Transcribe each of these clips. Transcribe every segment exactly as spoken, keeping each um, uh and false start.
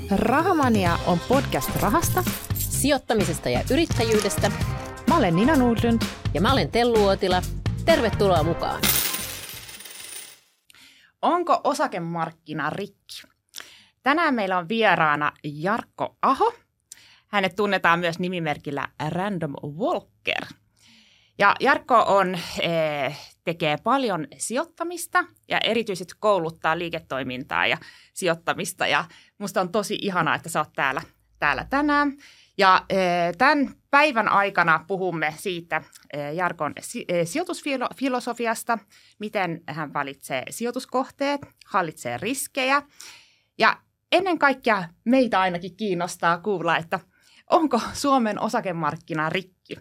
Rahamania on podcast rahasta, sijoittamisesta ja yrittäjyydestä. Mä olen Nina Nordlund. Ja mä olen Tellu Uotila. Tervetuloa mukaan. Onko osakemarkkina rikki? Tänään meillä on vieraana Jarkko Aho. Hänet tunnetaan myös nimimerkillä Random Walker. Ja Jarkko on, ee, tekee paljon sijoittamista ja erityisesti kouluttaa liiketoimintaa ja sijoittamista. Ja musta on tosi ihanaa, että sä oot täällä, täällä tänään. Ja ee, tämän päivän aikana puhumme siitä ee, Jarkon si- ee, sijoitusfilosofiasta, miten hän valitsee sijoituskohteet, hallitsee riskejä. Ja ennen kaikkea meitä ainakin kiinnostaa kuulla, että onko Suomen osakemarkkina rikki?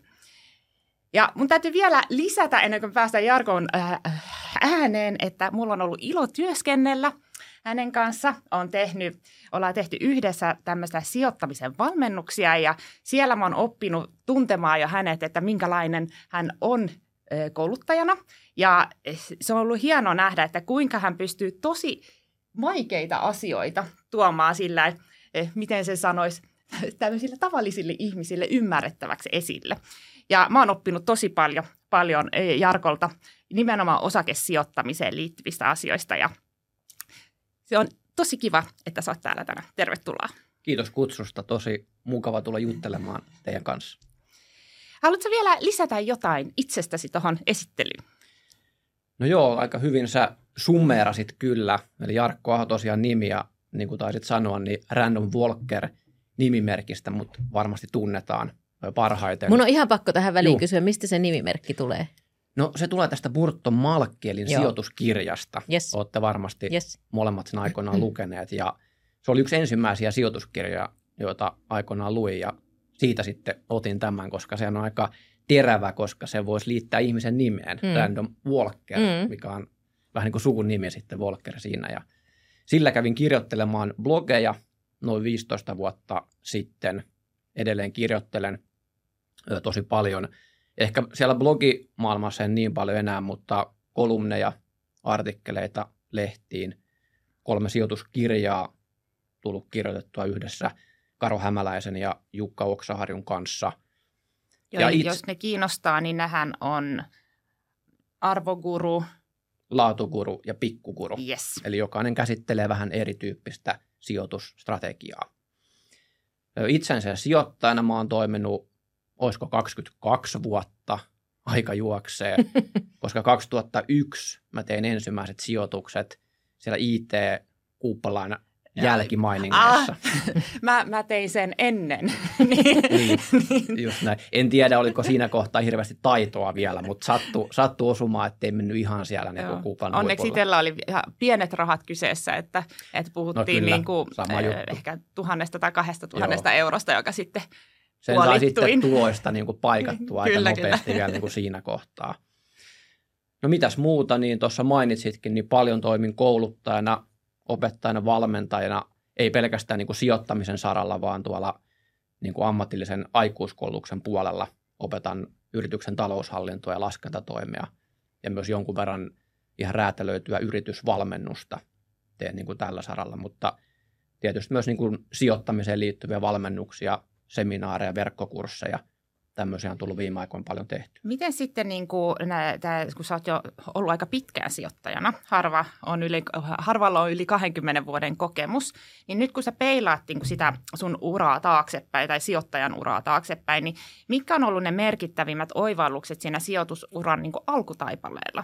Ja mun täytyy vielä lisätä, ennen kuin päästään Jarkon ääneen, että mulla on ollut ilo työskennellä hänen kanssa. On tehnyt, ollaan tehty yhdessä tämmöistä sijoittamisen valmennuksia ja siellä mä oon oppinut tuntemaan jo hänet, että minkälainen hän on kouluttajana. Ja se on ollut hienoa nähdä, että kuinka hän pystyy tosi vaikeita asioita tuomaan sillä, miten se sanoisi, tämmöisille tavallisille ihmisille ymmärrettäväksi esille. Ja mä oon oppinut tosi paljon, paljon Jarkolta nimenomaan osakesijoittamiseen liittyvistä asioista ja se on tosi kiva, että sä oot täällä tänään. Tervetuloa. Kiitos kutsusta. Tosi mukava tulla juttelemaan teidän kanssa. Haluatko vielä lisätä jotain itsestäsi tuohon esittelyyn? No joo, aika hyvin sä summeerasit kyllä. Eli Jarkko Aho tosiaan nimi ja niin kuin taisit sanoa, niin Random Walker nimimerkistä, mutta varmasti tunnetaan parhaiten. Mun on ihan pakko tähän väliin Juh. kysyä, mistä se nimimerkki tulee? No se tulee tästä Burton Malkielin Joo. sijoituskirjasta. Yes. Olette varmasti Yes. molemmat sen aikoinaan lukeneet. Ja se oli yksi ensimmäisiä sijoituskirjoja, joita aikoinaan luin. Ja siitä sitten otin tämän, koska se on aika terävä, koska se voisi liittää ihmisen nimeen. Mm. Random Walker, mm. mikä on vähän niin kuin suvun nimi sitten Walker siinä. Ja sillä kävin kirjoittelemaan blogeja noin viisitoista vuotta sitten. Edelleen kirjoittelen tosi paljon. Ehkä siellä blogimaailmassa en niin paljon enää, mutta kolumneja, artikkeleita lehtiin, kolme sijoituskirjaa tullut kirjoitettua yhdessä Karo Hämäläisen ja Jukka Oksaharjun kanssa. Jo, ja itse, jos ne kiinnostaa, niin nehän on Arvoguru, Laatuguru ja Pikkuguru. Yes. Eli jokainen käsittelee vähän erityyppistä sijoitusstrategiaa. Itsensä sijoittajana mä oon toiminut, olisiko kaksikymmentäkaksi vuotta, aika juoksee, koska kaksituhattayksi mä tein ensimmäiset sijoitukset siellä I T-kuuppalan jälkimainingeissa. Ah, mä, mä tein sen ennen. niin, just näin. En tiedä, oliko siinä kohtaa hirveästi taitoa vielä, mutta sattui, sattui osumaan, ettei mennyt ihan siellä niin kuuppalan Onneksi huipulla. itsellä oli pienet rahat kyseessä, että, että puhuttiin no kyllä, niin kuin, eh, ehkä tuhannesta tai kahdesta tuhannesta Joo. eurosta, joka sitten sen sai sitten tuloista niin kuin paikattua aika kyllä, nopeasti kyllä. vielä niin kuin siinä kohtaa. No mitäs muuta, niin tuossa mainitsitkin, niin paljon toimin kouluttajana, opettajana, valmentajana, ei pelkästään niin kuin sijoittamisen saralla, vaan tuolla niin kuin ammatillisen aikuiskoulutuksen puolella opetan yrityksen taloushallintoa ja laskentatoimia ja myös jonkun verran ihan räätälöityä yritysvalmennusta teen niin kuin tällä saralla, mutta tietysti myös niin kuin sijoittamiseen liittyviä valmennuksia, seminaareja, verkkokursseja, tämmöisiä on tullut viime aikoina paljon tehty. Miten sitten, niin kuin, nää, tää, kun sä oot jo ollut aika pitkään sijoittajana, harva on yli, harvalla on yli kahdenkymmenen vuoden kokemus, niin nyt kun sä peilaat niin kuin sitä sun uraa taaksepäin tai sijoittajan uraa taaksepäin, niin mitkä on ollut ne merkittävimmät oivallukset siinä sijoitusuran niin kuin alkutaipaleella?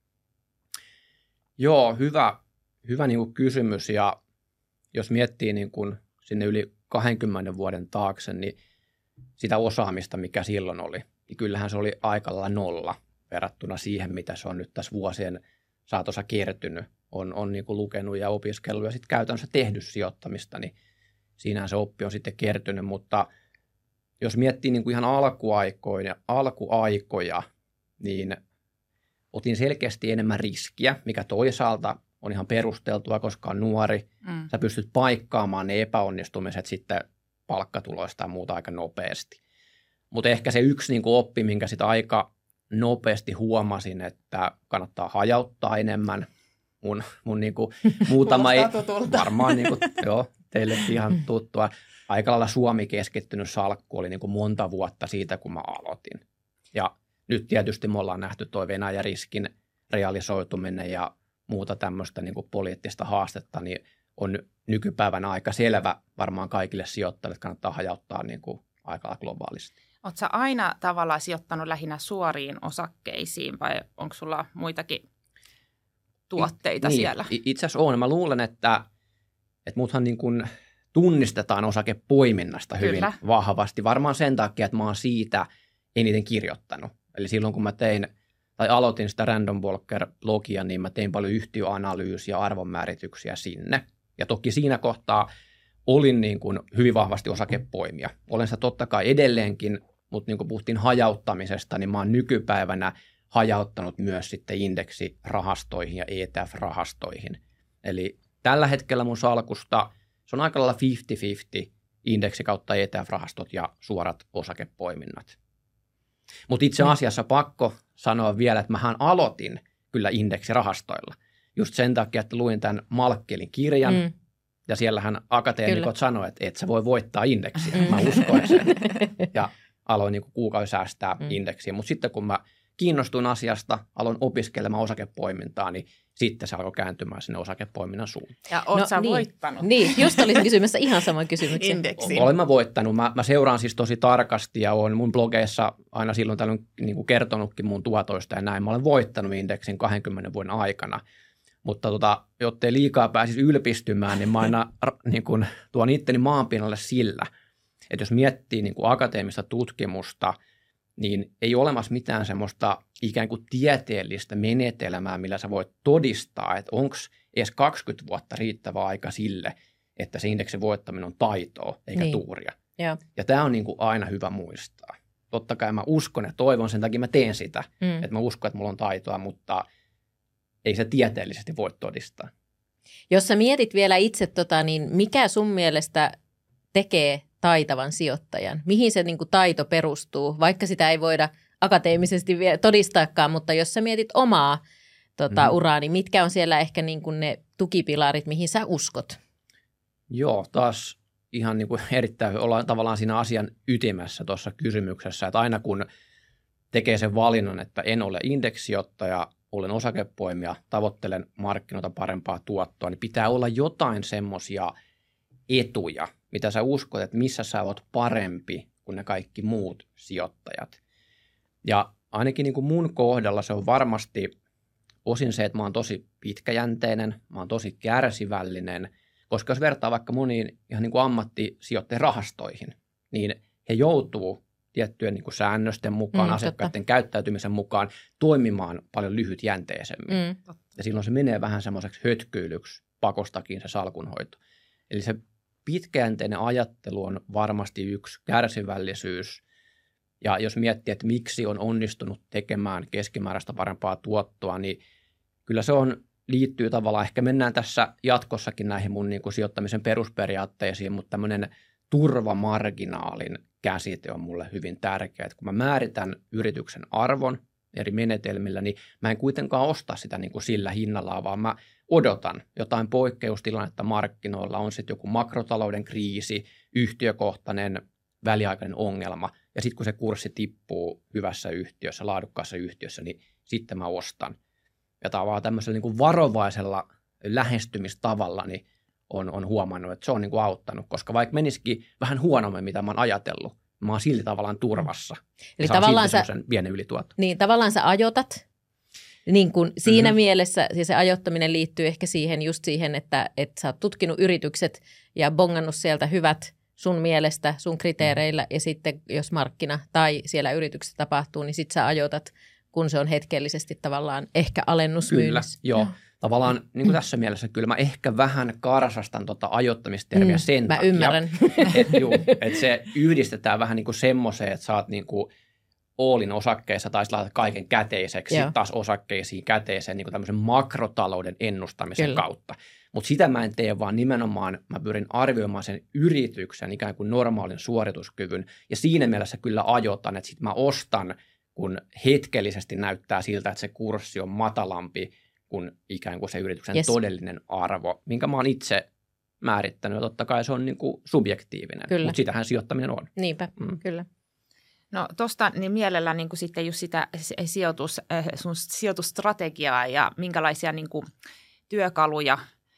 Joo, hyvä, hyvä niin kuin kysymys ja jos miettii niin kuin sinne yli kahdenkymmenen vuoden taakse, niin sitä osaamista, mikä silloin oli, niin kyllähän se oli aika lailla nolla verrattuna siihen, mitä se on nyt tässä vuosien saatossa kertynyt. On, on niin kuin lukenut ja opiskellut ja sitten käytännössä tehnyt sijoittamista, niin siinähän se oppi on sitten kertynyt. Mutta jos miettii niin kuin ihan alkuaikoja, alkuaikoja, niin otin selkeästi enemmän riskiä, mikä toisaalta on ihan perusteltua, koska on nuori. Mm. Sä pystyt paikkaamaan ne epäonnistumiset sitten palkkatuloista ja muuta aika nopeasti. Mutta ehkä se yksi niin kuin oppi, minkä sitä aika nopeasti huomasin, että kannattaa hajauttaa enemmän. Mun, mun niin kuin muutama ei, varmaan niin kuin, joo, teille ihan tuttua. Aika lailla Suomi keskittynyt salkku oli niin kuin monta vuotta siitä, kun mä aloitin. Ja nyt tietysti me ollaan nähty tuo Venäjä-riskin realisoituminen ja muuta tämmöistä niin kuin poliittista haastetta, niin on nykypäivänä aika selvä varmaan kaikille sijoittajille, että kannattaa hajauttaa niin kuin aika globaalisti. Oletko sä aina tavallaan sijoittanut lähinnä suoriin osakkeisiin vai onko sulla muitakin tuotteita niin, siellä? Itse asiassa on. Mä luulen, että, että muthan niin kuin tunnistetaan osakepoiminnasta hyvin Kyllä. vahvasti. Varmaan sen takia, että mä oon siitä eniten kirjoittanut. Eli silloin kun mä tein tai aloitin sitä Random Walker-blogia, niin mä tein paljon yhtiöanalyysiä ja arvonmäärityksiä sinne. Ja toki siinä kohtaa olin niin kuin hyvin vahvasti osakepoimija. Olen sitä totta kai edelleenkin, mutta niin kuin puhuttiin hajauttamisesta, niin mä oon nykypäivänä hajauttanut myös sitten indeksirahastoihin ja E T F-rahastoihin. Eli tällä hetkellä mun salkusta se on aika lailla viisikymmentä viisikymmentä indeksi kautta E T F-rahastot ja suorat osakepoiminnat. Mutta itse asiassa pakko sanoa vielä, että mähän aloitin kyllä indeksirahastoilla. Just sen takia, että luin tämän Malkkelin kirjan, mm. ja siellähän akateemikot sanoivat, että et sä voi voittaa indeksiä. Mm. Mä uskoin sen. Ja aloin niin kuukausi säästää mm. indeksiä. Mutta sitten kun mä kiinnostuin asiasta, aloin opiskelemaan osakepoimintaa, niin sitten se alkoi kääntymään sinne osakepoiminnan suuntaan. Ja oot no, sä niin. voittanut? Niin, just olisin kysymässä ihan saman kysymyksen. Indeksiin. Olen mä voittanut. Mä, mä seuraan siis tosi tarkasti ja olen mun blogeissa aina silloin tällöin niin kuin kertonutkin mun tuotoista ja näin. Mä olen voittanut indeksin kahdenkymmenen vuoden aikana. Mutta tota, jottei liikaa pääsisi ylpistymään, niin mä aina niin kuin, tuon itteni maanpinnalle sillä, että jos miettii niin kuin akateemista tutkimusta, niin ei ole olemassa mitään semmoista ikään kuin tieteellistä menetelmää, millä sä voit todistaa, että onko edes kaksikymmentä vuotta riittävä aika sille, että se indeksin voittaminen on taitoa eikä niin. tuuria. Ja, ja tämä on niin kuin aina hyvä muistaa. Totta kai mä uskon ja toivon, sen takia mä teen sitä, mm. että mä uskon, että mulla on taitoa, mutta ei se tieteellisesti voi todistaa. Jos sä mietit vielä itse, tota, niin mikä sun mielestä tekee taitavan sijoittajan? Mihin se niin kuin taito perustuu, vaikka sitä ei voida akateemisesti vielä todistaakaan, mutta jos sä mietit omaa tota, mm. uraa, niin mitkä on siellä ehkä niin kuin ne tukipilarit, mihin sä uskot? Joo, taas ihan niin kuin erittäin ollaan tavallaan siinä asian ytimessä tuossa kysymyksessä, että aina kun tekee sen valinnan, että en ole indeksijoittaja, olen osakepoimija, tavoittelen markkinoita parempaa tuottoa, niin pitää olla jotain semmoisia etuja, mitä sä uskot, että missä sä oot parempi kuin ne kaikki muut sijoittajat. Ja ainakin niin kuin mun kohdalla se on varmasti osin se, että mä oon tosi pitkäjänteinen, mä oon tosi kärsivällinen, koska jos vertaa vaikka moniin ihan niin kuin ammattisijoittajien rahastoihin, niin he joutuu tiettyjen niin kuin säännösten mukaan, mm, asiakkaiden totta. käyttäytymisen mukaan toimimaan paljon lyhytjänteisemmin. Mm. Ja silloin se menee vähän semmoiseksi hötkyilyksi pakostakin se salkunhoito. Eli se pitkäjänteinen ajattelu on varmasti yksi kärsivällisyys. Ja jos miettii, että miksi on onnistunut tekemään keskimääräistä parempaa tuottoa, niin kyllä se on, liittyy tavallaan, ehkä mennään tässä jatkossakin näihin mun niin kuin sijoittamisen perusperiaatteisiin, mutta tämmöinen turvamarginaalin käsite on mulle hyvin tärkeä. Että kun mä määritän yrityksen arvon eri menetelmillä, niin mä en kuitenkaan osta sitä niin kuin sillä hinnalla, vaan mä odotan jotain poikkeustilannetta markkinoilla, on sitten joku makrotalouden kriisi, yhtiökohtainen väliaikainen ongelma, ja sitten kun se kurssi tippuu hyvässä yhtiössä, laadukkaassa yhtiössä, niin sitten mä ostan. Ja tavallaan tämmöisellä niin kuin varovaisella lähestymistavalla niin on, on huomannut, että se on niin kuin auttanut, koska vaikka menisikin vähän huonommin, mitä mä oon ajatellut, mä oon silti tavallaan turvassa. Eli tavallaan sä, pienen ylituoton. Niin, tavallaan sä ajotat. Niin kun siinä mm-hmm. mielessä siis se ajoittaminen liittyy ehkä siihen, just siihen, että, että sä oot tutkinut yritykset ja bongannut sieltä hyvät sun mielestä, sun kriteereillä, ja sitten jos markkina tai siellä yrityksessä tapahtuu, niin sit sä ajoitat, kun se on hetkellisesti tavallaan ehkä alennusmyynnissä. Kyllä, joo. Tavallaan niin kuin tässä mielessä kyllä mä ehkä vähän karsastan tota ajoittamistermiä mm, sen mä takia. ymmärrän. Että et se yhdistetään vähän niin kuin semmoiseen, että sä oot niin kuin Oolin osakkeissa tai laitat kaiken käteiseksi, sitten taas osakkeisiin käteiseen niin kuin tämmöisen makrotalouden ennustamisen Kyllä. kautta. Mutta sitä mä en tee, vaan nimenomaan mä pyrin arvioimaan sen yrityksen ikään kuin normaalin suorituskyvyn. Ja siinä mielessä kyllä ajoitan, että sitten mä ostan, kun hetkellisesti näyttää siltä, että se kurssi on matalampi kuin ikään kuin se yrityksen yes. todellinen arvo, minkä mä oon itse määrittänyt. Ja totta kai se on niin kuin subjektiivinen, Kyllä. mutta sitähän sijoittaminen on. Niinpä, Mm. kyllä. No tuosta niin mielellä niin kuin sitten just sitä sijoitus, sun sijoitusstrategiaa ja minkälaisia niin kuin työkaluja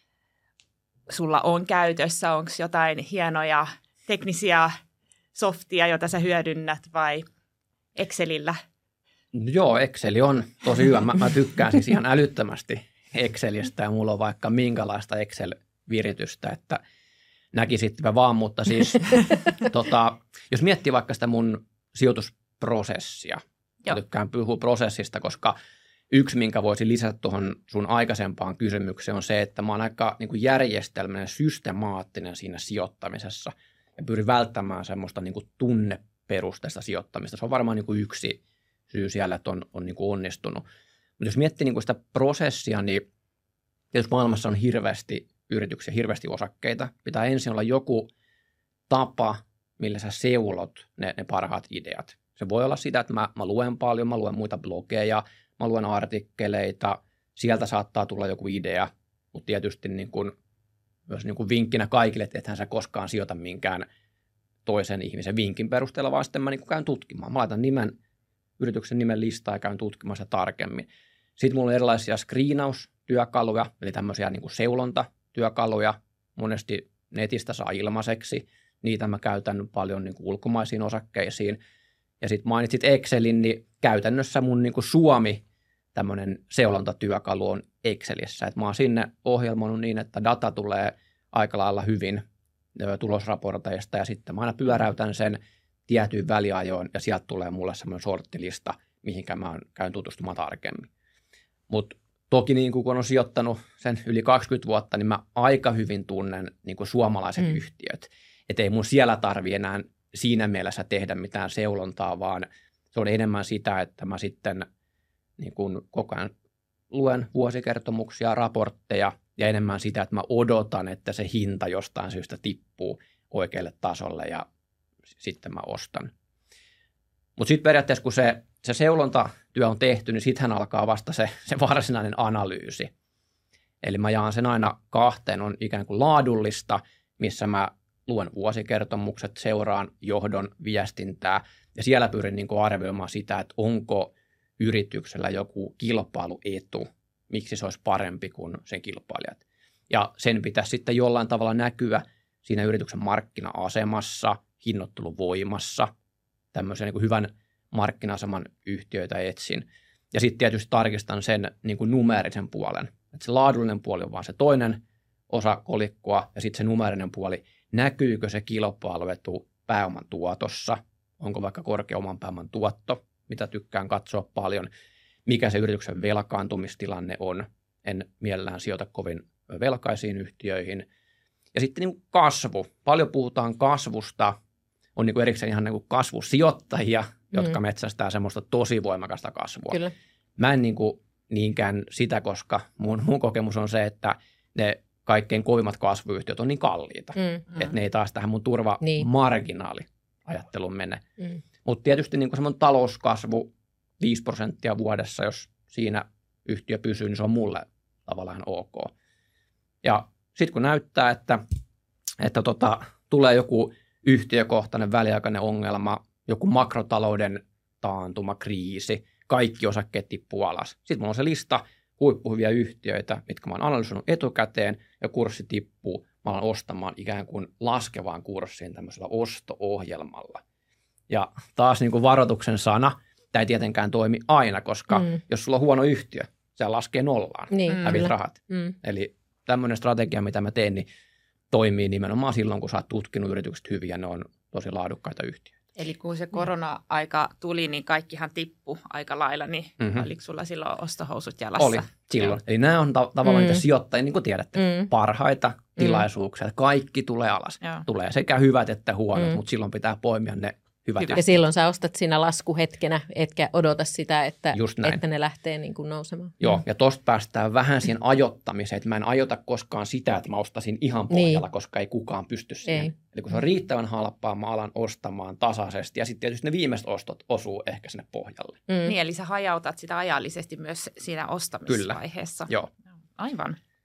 sulla on käytössä. Onko jotain hienoja teknisiä softia, jota sä hyödynnät vai Excelillä? No joo, Excel on tosi hyvä. Mä, mä tykkään siis ihan älyttömästi Excelistä ja mulla on vaikka minkälaista Excel-viritystä, että näkisittepä vaan, mutta siis tota, jos miettii vaikka sitä mun sijoitusprosessia, mä tykkään puhua prosessista, koska yksi, minkä voisi lisätä tuohon sun aikaisempaan kysymykseen, on se, että mä oon aika niin kuin järjestelmäinen, systemaattinen siinä sijoittamisessa ja pyrin välttämään semmoista niin kuin tunneperusteista sijoittamista. Se on varmaan niin kuin yksi syy siellä, että on, on niin kuin onnistunut. Mutta jos miettii niin kuin sitä prosessia, niin tietysti maailmassa on hirveästi yrityksiä, hirveästi osakkeita. Pitää ensin olla joku tapa, millä sä seulot ne, ne parhaat ideat. Se voi olla sitä, että mä, mä luen paljon, mä luen muita blogeja, mä luen artikkeleita, sieltä saattaa tulla joku idea, mutta tietysti niin kuin, myös niin kuin vinkkinä kaikille, että ethän sä koskaan sijoita minkään toisen ihmisen vinkin perusteella, vaan sitten mä niin kuin käyn tutkimaan. Mä laitan nimen, yrityksen nimen listaa ja käyn tutkimaan sitä tarkemmin. Sitten mulla on erilaisia screenaustyökaluja, eli tämmöisiä niin kuin seulontatyökaluja. Monesti netistä saa ilmaiseksi. Niitä mä käytän paljon niin kuin ulkomaisiin osakkeisiin. Ja sitten mainitsit Excelin, niin käytännössä mun niin kuin Suomi tämmöinen seulontatyökalu on Excelissä. Et mä oon sinne ohjelmoinut niin, että data tulee aika lailla hyvin tulosraporteista ja sitten mä aina pyöräytän sen tietyin väliajoin ja sieltä tulee mulle semmoinen sorttilista, mihinkä mä käyn tutustumaan tarkemmin. Mutta toki niin kun on sijoittanut sen yli kaksikymmentä vuotta, niin mä aika hyvin tunnen niin kuin suomalaiset mm. yhtiöt. Että ei mun siellä tarvitse enää siinä mielessä tehdä mitään seulontaa, vaan se on enemmän sitä, että mä sitten niin kuin koko ajan luen vuosikertomuksia, raportteja ja enemmän sitä, että mä odotan, että se hinta jostain syystä tippuu oikealle tasolle ja sitten mä ostan. Mutta sitten periaatteessa, kun se, se seulontatyö on tehty, niin sittenhän alkaa vasta se, se varsinainen analyysi. Eli mä jaan sen aina kahteen, on ikään kuin laadullista, missä mä luen vuosikertomukset, seuraan johdon viestintää ja siellä pyrin niin kuin arvioimaan sitä, että onko yrityksellä joku kilpailuetu, miksi se olisi parempi kuin sen kilpailijat. Ja sen pitäisi sitten jollain tavalla näkyä siinä yrityksen markkina-asemassa, hinnoitteluvoimassa, tämmöisen niin kuin hyvän markkina-aseman yhtiöitä etsin. Ja sitten tietysti tarkistan sen niin kuin numeerisen puolen. Että se laadullinen puoli on vaan se toinen osa kolikkoa ja sitten se numeerinen puoli, näkyykö se kilpailuetu pääoman tuotossa, onko vaikka korkea oman pääoman tuotto, mitä tykkään katsoa paljon, mikä se yrityksen velkaantumistilanne on. En mielellään sijoita kovin velkaisiin yhtiöihin. Ja sitten niin kuin kasvu. Paljon puhutaan kasvusta. On niin kuin erikseen ihan niin kuin kasvusijoittajia, jotka mm. metsästää semmoista tosi voimakasta kasvua. Kyllä. Mä en niin kuin niinkään sitä, koska mun, mun kokemus on se, että ne kaikkein kovimmat kasvuyhtiöt on niin kalliita, mm. että ne ei taas tähän mun turvamarginaaliajatteluun mene. Mm. Mutta tietysti niin kuin semmoinen talouskasvu viisi prosenttia vuodessa, jos siinä yhtiö pysyy, niin se on mulle tavallaan ok. Ja sitten kun näyttää, että, että tota, tulee joku yhtiökohtainen väliaikainen ongelma, joku makrotalouden taantuma, kriisi, kaikki osakkeet tippuu alas. Sitten mulla on se lista huippuhyviä yhtiöitä, mitkä mä oon analysoinut etukäteen ja kurssi tippuu. Mä alan ostamaan ikään kuin laskevaan kurssiin tämmöisellä osto-ohjelmalla. Ja taas niin kuin varoituksen sana, tämä ei tietenkään toimi aina, koska mm. jos sulla on huono yhtiö, se laskee nollaan, niin, hävit rahat. Mm. Eli tämmöinen strategia, mitä mä teen, niin toimii nimenomaan silloin, kun sä oot tutkinut yritykset hyvin ja ne on tosi laadukkaita yhtiöitä. Eli kun se korona-aika tuli, niin kaikkihan tippui aika lailla, niin mm-hmm. oliko sulla silloin ostohousut jalassa? Oli, silloin. Eli nämä on ta- tavallaan mm. niitä sijoittajia, niin kuin tiedätte, mm. parhaita tilaisuuksia. Mm. Kaikki tulee alas. Joo. Tulee sekä hyvät että huonot, mm. mutta silloin pitää poimia ne hyvät. Ja silloin sä ostat siinä laskuhetkenä, etkä odota sitä, että, että ne lähtee niin kuin nousemaan. Joo, ja tosta päästään vähän siihen ajottamiseen, että mä en ajota koskaan sitä, että mä ostasin ihan pohjalla, niin. koska ei kukaan pysty siihen. Ei. Eli kun se on riittävän halpaa, mä alan ostamaan tasaisesti, ja sitten tietysti ne viimeiset ostot osuu ehkä sinne pohjalle. Mm. Niin, eli sä hajautat sitä ajallisesti myös siinä ostamisvaiheessa. Kyllä, joo. Aivan.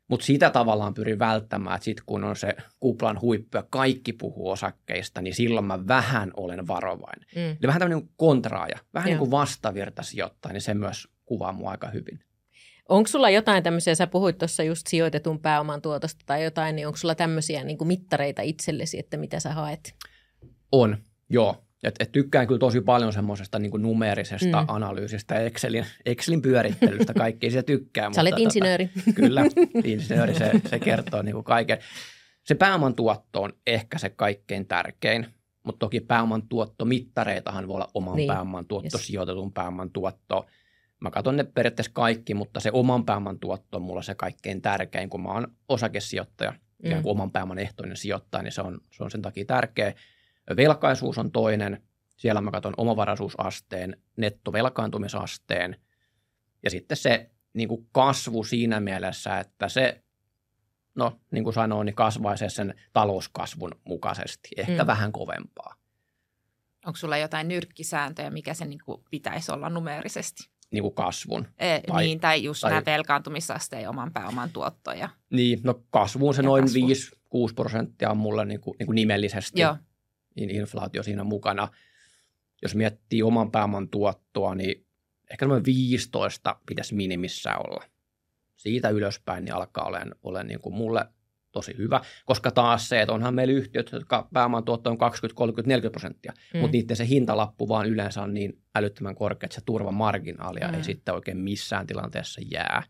Mutta sitä tavallaan pyrin välttämään, että sitten kun on se kuplan huippu ja kaikki puhuu osakkeista, niin silloin mä vähän olen varovainen. Mm. Eli vähän tämmöinen kontraaja, vähän Joo. niin kuin vastavirtasijoittaja, niin se myös kuvaa mua aika hyvin. Onko sulla jotain tämmöisiä, sä puhuit tuossa just sijoitetun pääoman tuotosta tai jotain, niin onko sulla tämmöisiä niin kuin mittareita itsellesi, että mitä sä haet? On, joo. Et, et tykkään kyllä tosi paljon semmoisesta niin kuin numeerisesta mm. analyysistä ja Excelin, Excelin pyörittelystä, kaikki se tykkää. Sä olet insinööri. Tota, kyllä, insinööri, se, se kertoo niin kuin kaiken. Se pääoman tuotto on ehkä se kaikkein tärkein, mutta toki pääoman tuottomittareitahan voi olla oman niin. pääoman tuotto, yes. sijoitetun pääoman tuotto. Mä katson ne periaatteessa kaikki, mutta se oman pääoman tuotto on mulla se kaikkein tärkein, kun mä oon osakesijoittaja, mm. ikään kuin oman pääoman ehtoinen sijoittaja, niin se on, se on sen takia tärkeä. Velkaisuus on toinen. Siellä mä katson omavaraisuusasteen, nettovelkaantumisasteen ja sitten se niin kuin kasvu siinä mielessä, että se, no niin kuin sanoin, niin kasvaisi sen talouskasvun mukaisesti, ehkä mm. vähän kovempaa. Onko sulla jotain nyrkkisääntöjä, mikä se niin kuin pitäisi olla numeerisesti? Niin kuin kasvun. E, tai, niin, tai just tai, nämä velkaantumisasteen ja oman pääoman tuottoja. Niin, no kasvuun se ja noin kasvu. viisi kuusi prosenttia on mulle niin kuin, niin kuin nimellisesti. Joo. Inflaatio siinä mukana. Jos miettii oman pääoman tuottoa, niin ehkä noin viisitoista pitäisi minimissään olla. Siitä ylöspäin niin alkaa olemaan, olemaan niin kuin mulle tosi hyvä, koska taas se, että onhan meillä yhtiöt, jotka pääoman tuotto on kaksikymmentä, kolmekymmentä, neljäkymmentä prosenttia, mm. mutta niiden se hintalappu vaan yleensä on niin älyttömän korkea, että se turvamarginaalia mm. ei sitten oikein missään tilanteessa jää.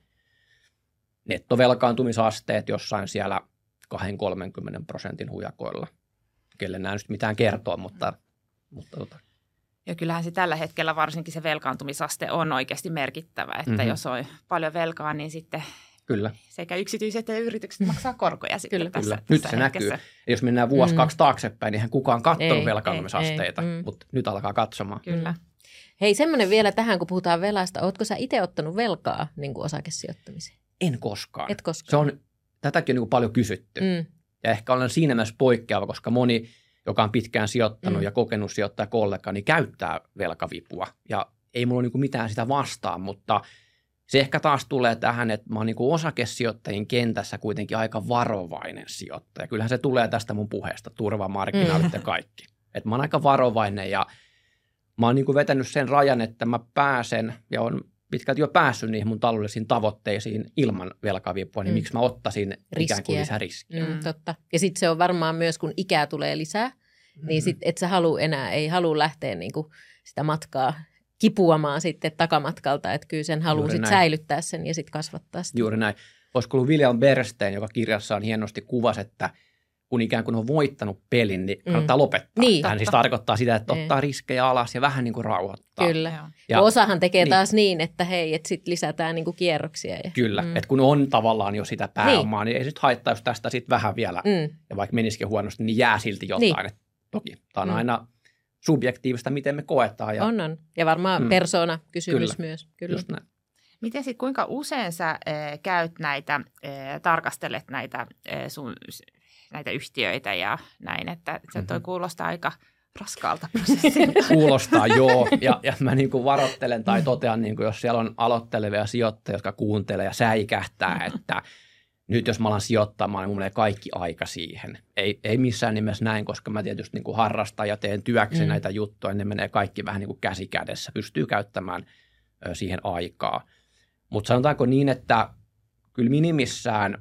Nettovelkaantumisasteet jossain siellä kaksikymmentä kolmekymmentä prosentin hujakoilla. Kelle nämä nyt mitään kertoa, mutta... mutta tota. Ja kyllähän se tällä hetkellä varsinkin se velkaantumisaste on oikeasti merkittävä, että mm-hmm. jos on paljon velkaa, niin sitten Kyllä. sekä yksityiset että yritykset maksaa korkoja sitten Kyllä. tässä, Kyllä. tässä Nyt se hetkessä. näkyy. Ja jos mennään vuosi, mm. kaksi taaksepäin, niin eihän kukaan katsonut velkaantumisasteita, ei, ei. mutta nyt alkaa katsomaan. Kyllä. Hei, semmoinen vielä tähän, kun puhutaan velasta. Ootko sä itse ottanut velkaa niin kuin osakesijoittamiseen? En koskaan. Et koskaan. Se on, tätäkin on niin kuin paljon kysytty. Mm. Ja ehkä olen siinä mielessä poikkeava, koska moni, joka on pitkään sijoittanut mm. ja kokenut sijoittaja kollega, niin käyttää velkavipua. Ja ei mulla ole niin kuin mitään sitä vastaan, mutta se ehkä taas tulee tähän, että mä oon niin kuin osakesijoittajien kentässä kuitenkin aika varovainen sijoittaja. Kyllähän se tulee tästä mun puheesta, turvamarginaalit ja kaikki. Että mä oon aika varovainen ja mä oon niin kuin vetänyt sen rajan, että mä pääsen ja on pitkälti jo päässyt niihin mun taloudellisiin tavoitteisiin ilman velkavipua, niin mm. miksi mä ottaisin riskiä. ikään kuin lisää riskiä. Mm, totta. Ja sitten se on varmaan myös, kun ikää tulee lisää, mm. niin sitten et sä halua enää, ei halua lähteä niinku sitä matkaa kipuamaan sitten takamatkalta, että kyllä sen haluaa sitten säilyttää sen ja sitten kasvattaa sitä. Juuri näin. Olisiko ollut William Bernstein, joka kirjassaan hienosti kuvasi, että kun ikään kuin on voittanut pelin, niin kannattaa mm. lopettaa. Niin, Tämä siis tarkoittaa sitä, että ottaa riskejä alas ja vähän niin kuin rauhoittaa. Kyllä. Ja osahan tekee niin. taas niin, että hei, että sitten lisätään niin kuin kierroksia. Ja, Kyllä, mm. että kun on tavallaan jo sitä pääomaa, niin, niin ei se haittaa, jos tästä sitten vähän vielä, mm. ja vaikka menisikin huonosti, niin jää silti jotain. Niin. Että toki tämä on mm. aina subjektiivista, miten me koetaan. Ja, on, on. Ja varmaan mm. persoona-kysymys Kyllä. myös. Kyllä. Just näin. Miten sitten, kuinka usein sä äh, käyt näitä, äh, tarkastelet näitä äh, sun... näitä yhtiöitä ja näin, että se toi kuulostaa aika raskaalta prosessilta. Kuulostaa, joo. Ja, ja mä niin kuin varoittelen tai totean, niin kuin jos siellä on aloittelevia sijoittajia, jotka kuuntelee ja säikähtää, että nyt jos mä alan sijoittamaan, niin mun menee kaikki aika siihen. Ei, ei missään nimessä näin, koska mä tietysti niin kuin harrastan ja teen työkseni mm. näitä juttuja, niin ne menee kaikki vähän niin kuin käsi kädessä. Pystyy käyttämään ö, siihen aikaa. Mutta sanotaanko niin, että kyllä minimissään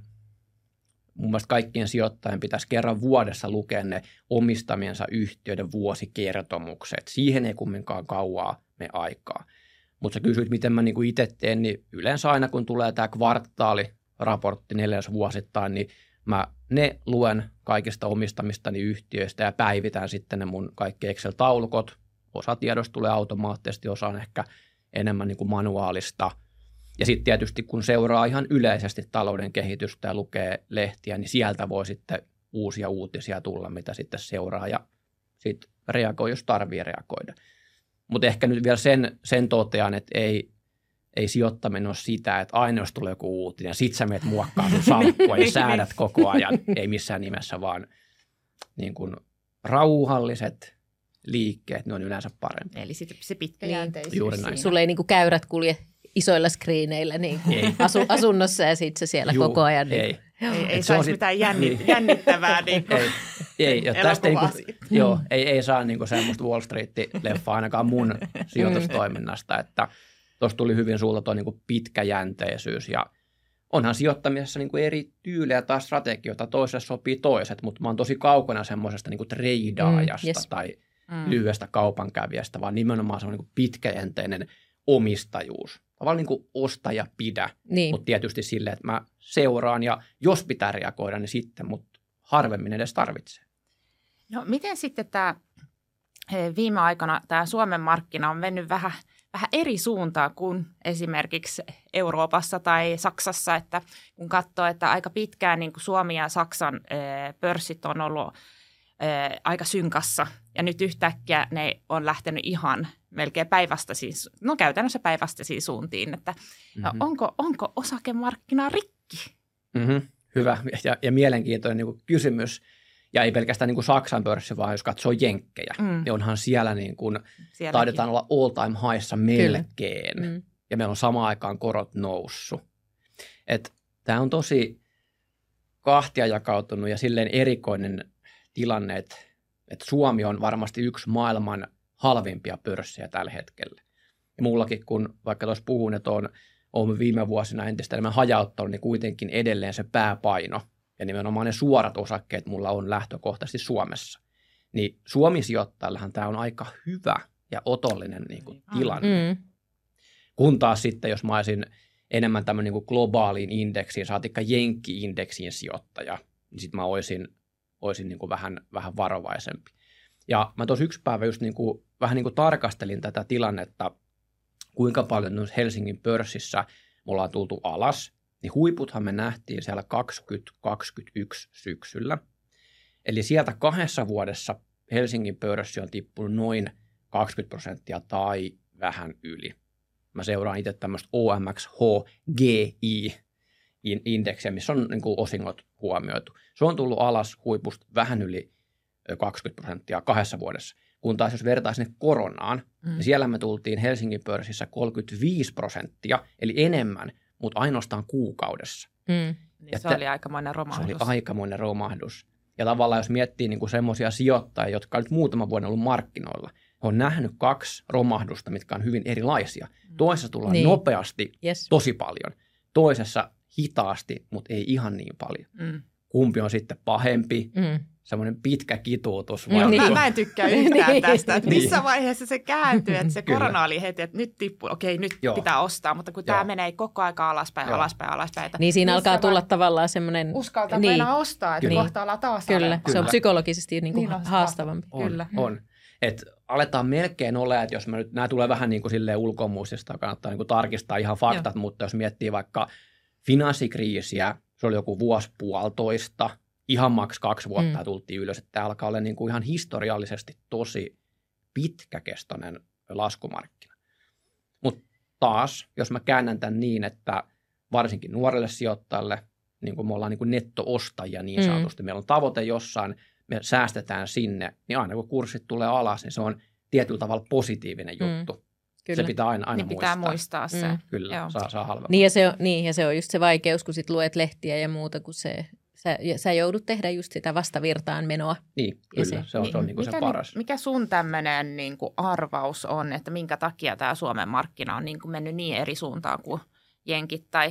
mun mielestä kaikkien sijoittajien pitäisi kerran vuodessa lukea ne omistamiensa yhtiöiden vuosikertomukset. Siihen ei kumminkaan kauaa me aikaa. Mutta sä kysyit, miten mä niinku itse teen, niin yleensä aina kun tulee tämä kvartaaliraportti neljäs vuosittain, niin mä ne luen kaikista omistamistani yhtiöistä ja päivitän sitten ne mun kaikki Excel-taulukot. Osa tiedosta tulee automaattisesti, osa on ehkä enemmän niinku manuaalista. Ja sitten tietysti kun seuraa ihan yleisesti talouden kehitystä ja lukee lehtiä, niin sieltä voi sitten uusia uutisia tulla, mitä sitten seuraa ja sitten reagoi, jos tarvii reagoida. Mutta ehkä nyt vielä sen, sen totean, että ei, ei sijoittaminen ole sitä, että aina jos tulee joku uutinen, sit sä menet muokkaan sun salkkua ja säädät koko ajan. Ei missään nimessä, vaan niin kuin rauhalliset liikkeet, ne on yleensä parempi. Eli se pitkäjänteisyys. Juuri näin. Sulle ei niin kuin käyrät kulje isoilla skriineillä niin kuin asu, asunnossa ja sitten se siellä Juu, koko ajan. ei. Niin, Ei, ei se on saisi sit- mitään jännit, niin. jännittävää niin kuin Ei, ei, ja tästä elokuvaa niinku, siitä. joo, ei, ei saa niinku semmoista Wall Street-leffaa ainakaan mun sijoitustoiminnasta, että tuossa tuli hyvin sulta tuo niinku pitkäjänteisyys ja onhan sijoittamisessa niinku eri tyylejä tai strategioita, toiselle sopii toiset, mutta mä oon tosi kaukana semmoisesta niinku treidaajasta Mm, yes. tai Mm. lyhyestä kaupankävijästä, vaan nimenomaan semmoinen niinku pitkäjänteinen omistajuus. Tavallaan niin kuin osta ja pidä, niin. mutta tietysti silleen, että mä seuraan ja jos pitää reagoida, niin sitten, mutta harvemmin edes tarvitsee. No miten sitten tämä viime aikana tämä Suomen markkina on mennyt vähän, vähän eri suuntaan kuin esimerkiksi Euroopassa tai Saksassa, että kun katsoo, että aika pitkään niin kuin Suomi ja Saksan eh, pörssit on ollut eh, aika synkassa ja nyt yhtäkkiä ne on lähtenyt ihan melkein päinvastaisiin, no käytännössä päinvastaisiin suuntiin, että mm-hmm. onko, onko osakemarkkina rikki? Mm-hmm. Hyvä ja, ja mielenkiintoinen niin kuin kysymys. Ja ei pelkästään niin kuin Saksan pörssi, vaan jos katsoo jenkkejä, mm. niin onhan siellä niin kuin, taidetaan olla all time highissa melkein. Mm. Ja meillä on samaan aikaan korot noussut. Tämä on tosi kahtia jakautunut ja silleen erikoinen tilanne, että, että Suomi on varmasti yksi maailman halvimpia pörssejä tällä hetkellä. Ja mullakin, kun vaikka tuossa puhun, että on, on viime vuosina entistä enemmän hajauttanut, niin kuitenkin edelleen se pääpaino ja nimenomaan ne suorat osakkeet mulla on lähtökohtaisesti Suomessa. Niin Suomi-sijoittajallahan tämä on aika hyvä ja otollinen niin kuin tilanne. Mm. Kun taas sitten, jos mä olisin enemmän tämmöinen niin kuin globaaliin indeksiin, saatikka jenkki-indeksiin sijoittaja, niin sitten mä olisin, olisin niin kuin vähän, vähän varovaisempi. Ja mä tuossa yksi päivä just niin kuin, vähän niin kuin tarkastelin tätä tilannetta, kuinka paljon Helsingin pörssissä me ollaan tultu alas. Niin huiputhan me nähtiin siellä kaksikymmentä kaksikymmentäyksi syksyllä. Eli sieltä kahdessa vuodessa Helsingin pörssi on tippunut noin kaksikymmentä prosenttia tai vähän yli. Mä seuraan itse tämmöistä O M X H G I-indeksiä, missä on niin kuin osingot huomioitu. Se on tullut alas huipusta vähän yli kaksikymmentä prosenttia kahdessa vuodessa. Kun taas jos vertaa sinne koronaan, mm. niin siellä me tultiin Helsingin pörssissä kolmekymmentäviisi prosenttia, eli enemmän, mutta ainoastaan kuukaudessa. Mm. Niin se oli aikamoinen romahdus. Se oli aikamoinen romahdus. Ja tavallaan jos miettii niin semmoisia sijoittajia, jotka on nyt muutaman vuoden ollut markkinoilla, he on nähnyt kaksi romahdusta, mitkä on hyvin erilaisia. Toisessa tullaan niin. nopeasti yes. tosi paljon, toisessa hitaasti, mutta ei ihan niin paljon. Mm. Kumpi on sitten pahempi? Mm. Semmoinen pitkä kituutus. Vai niin. Mä en tykkää yhtään tästä, että missä vaiheessa se kääntyy, että se korona oli heti, että nyt tippuu, okei nyt Joo. pitää ostaa, mutta kun Joo. tämä menee koko aika alaspäin, Joo. alaspäin, alaspäin. Niin siinä alkaa tulla tavallaan semmoinen... Uskaltaa niin. enää ostaa, että niin. kohta ollaan taas Kyllä, alempaa. se on psykologisesti niin kuin niin haastavampi. On, Kyllä. on. Että aletaan melkein olla, että jos mä nyt, nämä tulee vähän niin kuin silleen ulkomuistista, kannattaa niin kuin tarkistaa ihan faktat, Joo. mutta jos miettii vaikka finanssikriisiä, se oli joku vuosi puolitoista, ihan maks kaksi vuotta mm. tultiin ylös, että tämä alkaa olla niin kuin ihan historiallisesti tosi pitkäkestoinen laskumarkkina. Mutta taas, jos mä käännän tämän niin, että varsinkin nuorelle sijoittajalle, niin kuin me ollaan niin kuin netto-ostajia niin sanotusti, mm. meillä on tavoite jossain, me säästetään sinne, niin aina kun kurssit tulee alas, niin se on tietyllä tavalla positiivinen juttu. Mm. Kyllä. Se pitää aina, aina niin pitää muistaa. muistaa se. Mm. Kyllä, Joo. saa, saa halvemmalla. Niin ja, se on, niin ja se on just se vaikeus, kun sit luet lehtiä ja muuta, kun se... Sä, sä joudut tehdä just sitä vastavirtaan menoa. Niin, kyllä. Se, se on, niin, se on niin kuin se paras. Mikä sun tämmöinen niin kuin arvaus on, että minkä takia tämä Suomen markkina on niin kuin mennyt niin eri suuntaan kuin jenkit tai...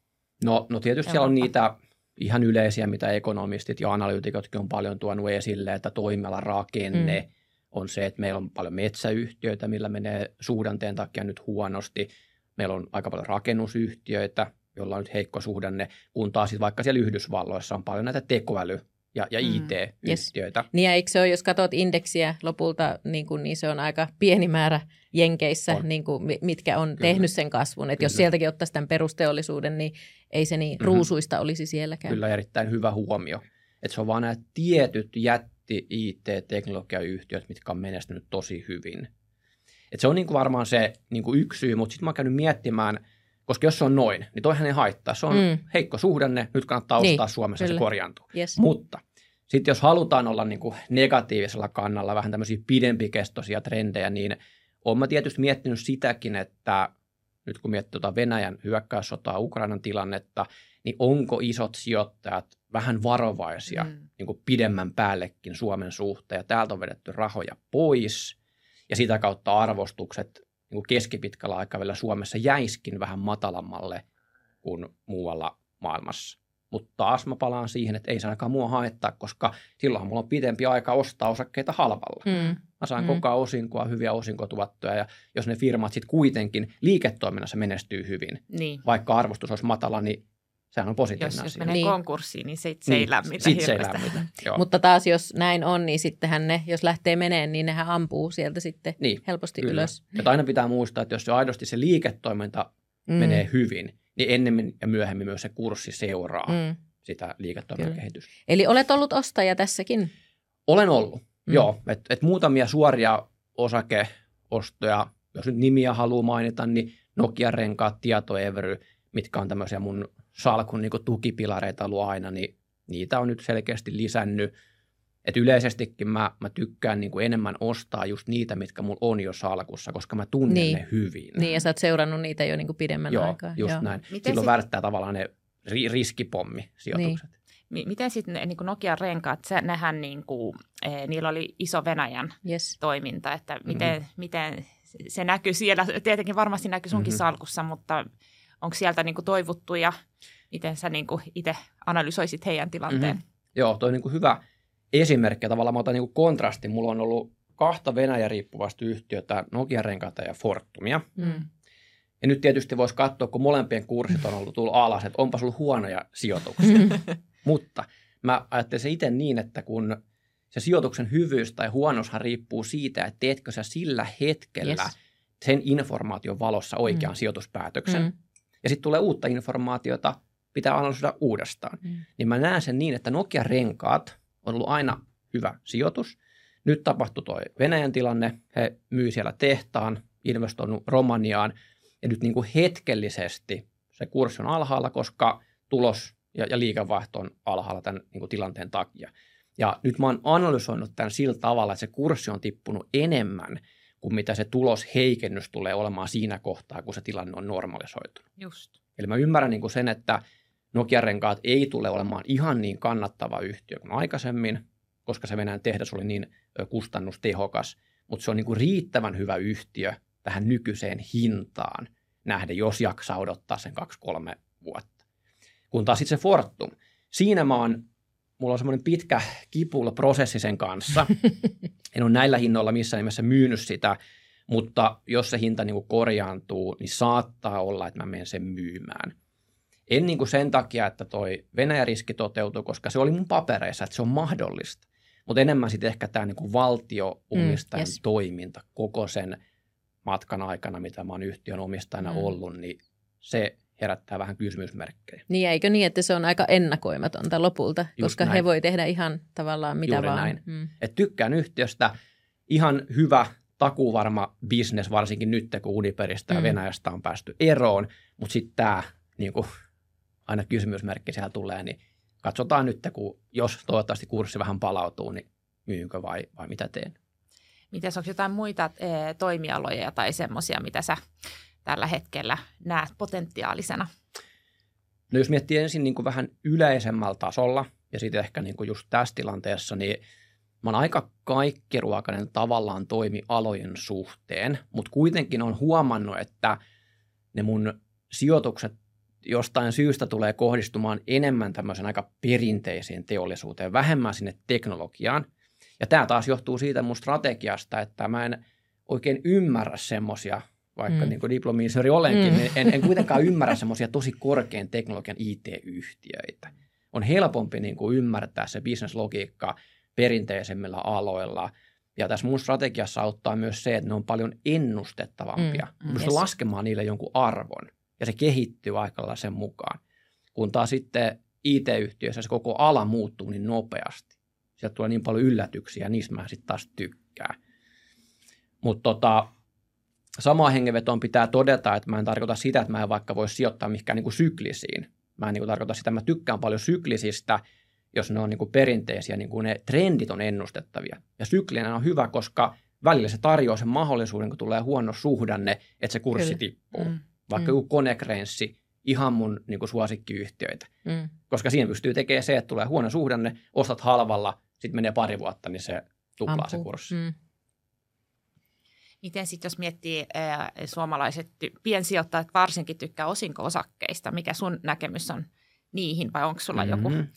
No, no tietysti Eurooppa. Siellä on niitä ihan yleisiä, mitä ekonomistit ja analyytikotkin on paljon tuonut esille, että toimialan rakenne mm. on se, että meillä on paljon metsäyhtiöitä, millä menee suhdanteen takia nyt huonosti. Meillä on aika paljon rakennusyhtiöitä, jolla on nyt heikko suhdanne, kun taas vaikka siellä Yhdysvalloissa on paljon näitä tekoäly- ja, ja I T-yhtiöitä. Yes. Niin ja eikö se ole, jos katsot indeksiä lopulta, niin, kuin, niin se on aika pieni määrä jenkeissä, niin kuin, mitkä on Kyllä. tehnyt sen kasvun. Että jos sieltäkin ottaisi tämän perusteollisuuden, niin ei se niin mm-hmm. ruusuista olisi sielläkään. Kyllä, erittäin hyvä huomio. Että se on vaan nämä tietyt jätti I T-teknologiayhtiöt, mitkä on menestynyt tosi hyvin. Että se on niin kuin varmaan se niin kuin yksi syy, mutta sitten mä oon käynyt miettimään, koska jos se on noin, niin toihan ei haittaa. Se on mm. heikko suhdanne, nyt kannattaa ostaa niin, Suomessa, kyllä. se korjaantuu. Yes. Mutta sitten jos halutaan olla niin kuin negatiivisella kannalla, vähän tämmöisiä pidempikestoisia trendejä, niin olen mä tietysti miettinyt sitäkin, että nyt kun miettii tuota Venäjän hyökkäyssotaa, Ukrainan tilannetta, niin onko isot sijoittajat vähän varovaisia mm. niin kuin pidemmän päällekin Suomen suhteen, ja täältä on vedetty rahoja pois, ja sitä kautta arvostukset niin kuin keskipitkällä aikavälillä Suomessa jäiskin vähän matalammalle kuin muualla maailmassa. Mutta taas mä palaan siihen, että ei se ainakaan mua haittaa, koska silloin mulla on pidempi aika ostaa osakkeita halvalla. Mm. Mä saan mm. koko ajan osinkoa, hyviä osinkotuottoja, ja jos ne firmat sitten kuitenkin liiketoiminnassa menestyy hyvin, niin. vaikka arvostus olisi matala, niin sehän on positiivinen jos, asia. Jos menee niin. konkurssiin, niin sit se ei niin. lämmitä sit se ei lämmitä. Mutta taas jos näin on, niin sittenhän ne, jos lähtee meneen, niin nehän ampuu sieltä sitten niin. helposti Kyllä. ylös. Ja aina pitää muistaa, että jos se aidosti se liiketoiminta mm. menee hyvin, niin ennemmin ja myöhemmin myös se kurssi seuraa mm. sitä liiketoiminnan kehitystä. Eli olet ollut ostaja tässäkin? Olen ollut, mm. joo. Et, et muutamia suoria osakeostoja, jos nyt nimiä haluaa mainita, niin Nokia-renkaat, Tietoevry, mitkä on tämmöisiä mun salkun niin kuin tukipilareita ollut aina, niin niitä on nyt selkeästi lisännyt. Et yleisestikin mä, mä tykkään niin kuin enemmän ostaa just niitä, mitkä mulla on jo salkussa, koska mä tunnen niin. ne hyvin. Niin, ja sä oot seurannut niitä jo niin kuin pidemmän Joo, aikaa. just Joo. näin. Miten Silloin sit... välttää tavallaan ne ri- riskipommi-sijoitukset. Niin. Miten sitten ne niin Nokian renkaat, se, nehän niin kuin, eh, niillä oli iso Venäjän yes. toiminta, että miten, mm-hmm. miten se näkyy siellä, tietenkin varmasti näkyy sunkin mm-hmm. salkussa, mutta onko sieltä niin kuin toivottu ja miten sä niin kuin itse analysoisit heidän tilanteen? Mm-hmm. Joo, toi on niin kuin hyvä esimerkki. Tavallaan mä otan niin kuin kontrastin. Mulla on ollut kahta Venäjä-riippuvasta yhtiötä, Nokia-renkaita ja Fortumia. Mm. Ja nyt tietysti voisi katsoa, kun molempien kurssit on ollut tullut alas, että onpa sulla huonoja sijoituksia. Mutta mä ajattelen se itse niin, että kun se sijoituksen hyvyys tai huonoushan riippuu siitä, että teetkö sä sillä hetkellä yes. sen informaation valossa oikean mm. sijoituspäätöksen. Mm. Ja sitten tulee uutta informaatiota, pitää analysoida uudestaan. Mm. Niin mä näen sen niin, että Nokia-renkaat on ollut aina hyvä sijoitus. Nyt tapahtui tuo Venäjän tilanne, he myy siellä tehtaan, investoinut Romaniaan, ja nyt niin kuin hetkellisesti se kurssi on alhaalla, koska tulos ja, ja liikevaihto on alhaalla tämän niin kuin tilanteen takia. Ja nyt mä oon analysoinut tämän sillä tavalla, että se kurssi on tippunut enemmän kuin mitä se tulosheikennys tulee olemaan siinä kohtaa, kun se tilanne on normalisoitunut. Just. Eli mä ymmärrän niin kuin sen, että Nokia-renkaat ei tule olemaan ihan niin kannattava yhtiö kuin aikaisemmin, koska se Venäjän tehdas oli niin kustannustehokas, mutta se on niin kuin riittävän hyvä yhtiö tähän nykyiseen hintaan nähden, jos jaksaa odottaa sen kaksi kolme vuotta. Kun taas sitten se Fortum, siinä mä oon, mulla on semmoinen pitkä kipulla prosessi sen kanssa. En ole näillä hinnoilla missään nimessä myynyt sitä, mutta jos se hinta niin kuin korjaantuu, niin saattaa olla, että mä menen sen myymään. En niin kuin sen takia, että toi Venäjä-riski toteutui, koska se oli mun papereissa, että se on mahdollista. Mutta enemmän sitten ehkä tämä niin kuin valtio-omistajan mm, yes. toiminta koko sen matkan aikana, mitä mä oon yhtiön omistajana mm. ollut, niin se herättää vähän kysymysmerkkejä. Niin, eikö niin, että se on aika ennakoimatonta lopulta, Just koska näin. He voi tehdä ihan tavallaan mitä Juuri vaan. Näin. Mm. Et tykkään yhtiöstä, ihan hyvä, takuvarma business, varsinkin nyt, kun Uniperistä ja mm. Venäjästä on päästy eroon, mutta sitten tämä, niin kuin aina kysymysmerkki siellä tulee, niin katsotaan nyt, kun jos toivottavasti kurssi vähän palautuu, niin myynkö vai, vai mitä teen. Miten onko jotain muita e, toimialoja tai semmoisia, mitä sä tällä hetkellä näet potentiaalisena? No jos miettii ensin niin kuin vähän yleisemmällä tasolla ja sitten ehkä niin kuin just tässä tilanteessa, niin mä oon aika kaikkiruokainen tavallaan toimialojen suhteen, mutta kuitenkin on huomannut, että ne mun sijoitukset jostain syystä tulee kohdistumaan enemmän tämmöisen aika perinteiseen teollisuuteen, vähemmän sinne teknologiaan. Ja tämä taas johtuu siitä mun strategiasta, että mä en oikein ymmärrä semmoisia, vaikka mm. niin kuin diplomi-insinööri olenkin, mm. niin en, en kuitenkaan ymmärrä semmoisia tosi korkean teknologian I T-yhtiöitä. On helpompi niin kuin ymmärtää se bisneslogiikka perinteisemmillä aloilla. Ja tässä mun strategiassa auttaa myös se, että ne on paljon ennustettavampia. Mm. Pystyy yes. laskemaan niille jonkun arvon, ja se kehittyy aika lailla sen mukaan. Kun taas sitten I T-yhtiöissä se koko ala muuttuu niin nopeasti. Sieltä tulee niin paljon yllätyksiä, ja niistä mä sitten taas tykkään. Mutta tota, samaan hengenvetoon pitää todeta, että mä en tarkoita sitä, että mä en vaikka voisi sijoittaa mihinkään niin kuin syklisiin. Mä en niin kuin tarkoita sitä, että mä tykkään paljon syklisistä, jos ne on niin kuin perinteisiä, niin kuin ne trendit on ennustettavia. Ja syklinen on hyvä, koska välillä se tarjoaa sen mahdollisuuden, kun tulee huono suhdanne, että se kurssi Kyllä. tippuu. Mm. vaikka mm. joku Konecranes, ihan mun niin kuin suosikkiyhtiöitä. Mm. Koska siinä pystyy tekemään se, että tulee huono suhdanne, ostat halvalla, sitten menee pari vuotta, niin se tuplaa Ampuu. se kurssi. Mm. Miten sitten, jos miettii ää, suomalaiset ty- piensijoittajat varsinkin tykkää osinko-osakkeista, mikä sun näkemys on niihin vai onko sulla mm-hmm. joku?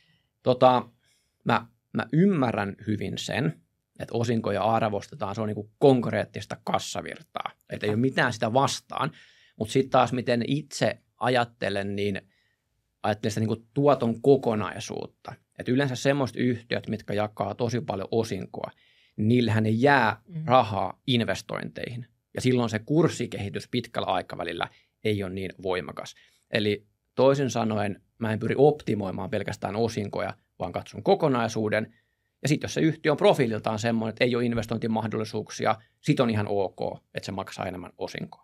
Tota, mä, mä ymmärrän hyvin sen, että osinkoja arvostetaan, se on niinku konkreettista kassavirtaa. Että ei ole mitään sitä vastaan, mutta sitten taas miten itse ajattelen, niin ajattelen sitä niinku tuoton kokonaisuutta. Et yleensä semmoiset yhtiöt, mitkä jakaa tosi paljon osinkoa, niin niillähän ei jää rahaa investointeihin. Ja silloin se kurssikehitys pitkällä aikavälillä ei ole niin voimakas. Eli toisin sanoen mä en pyri optimoimaan pelkästään osinkoja, vaan katson kokonaisuuden. Ja sitten jos se yhtiö on profiililtaan semmoinen, että ei ole investointimahdollisuuksia, sit on ihan ok, että se maksaa enemmän osinkoa.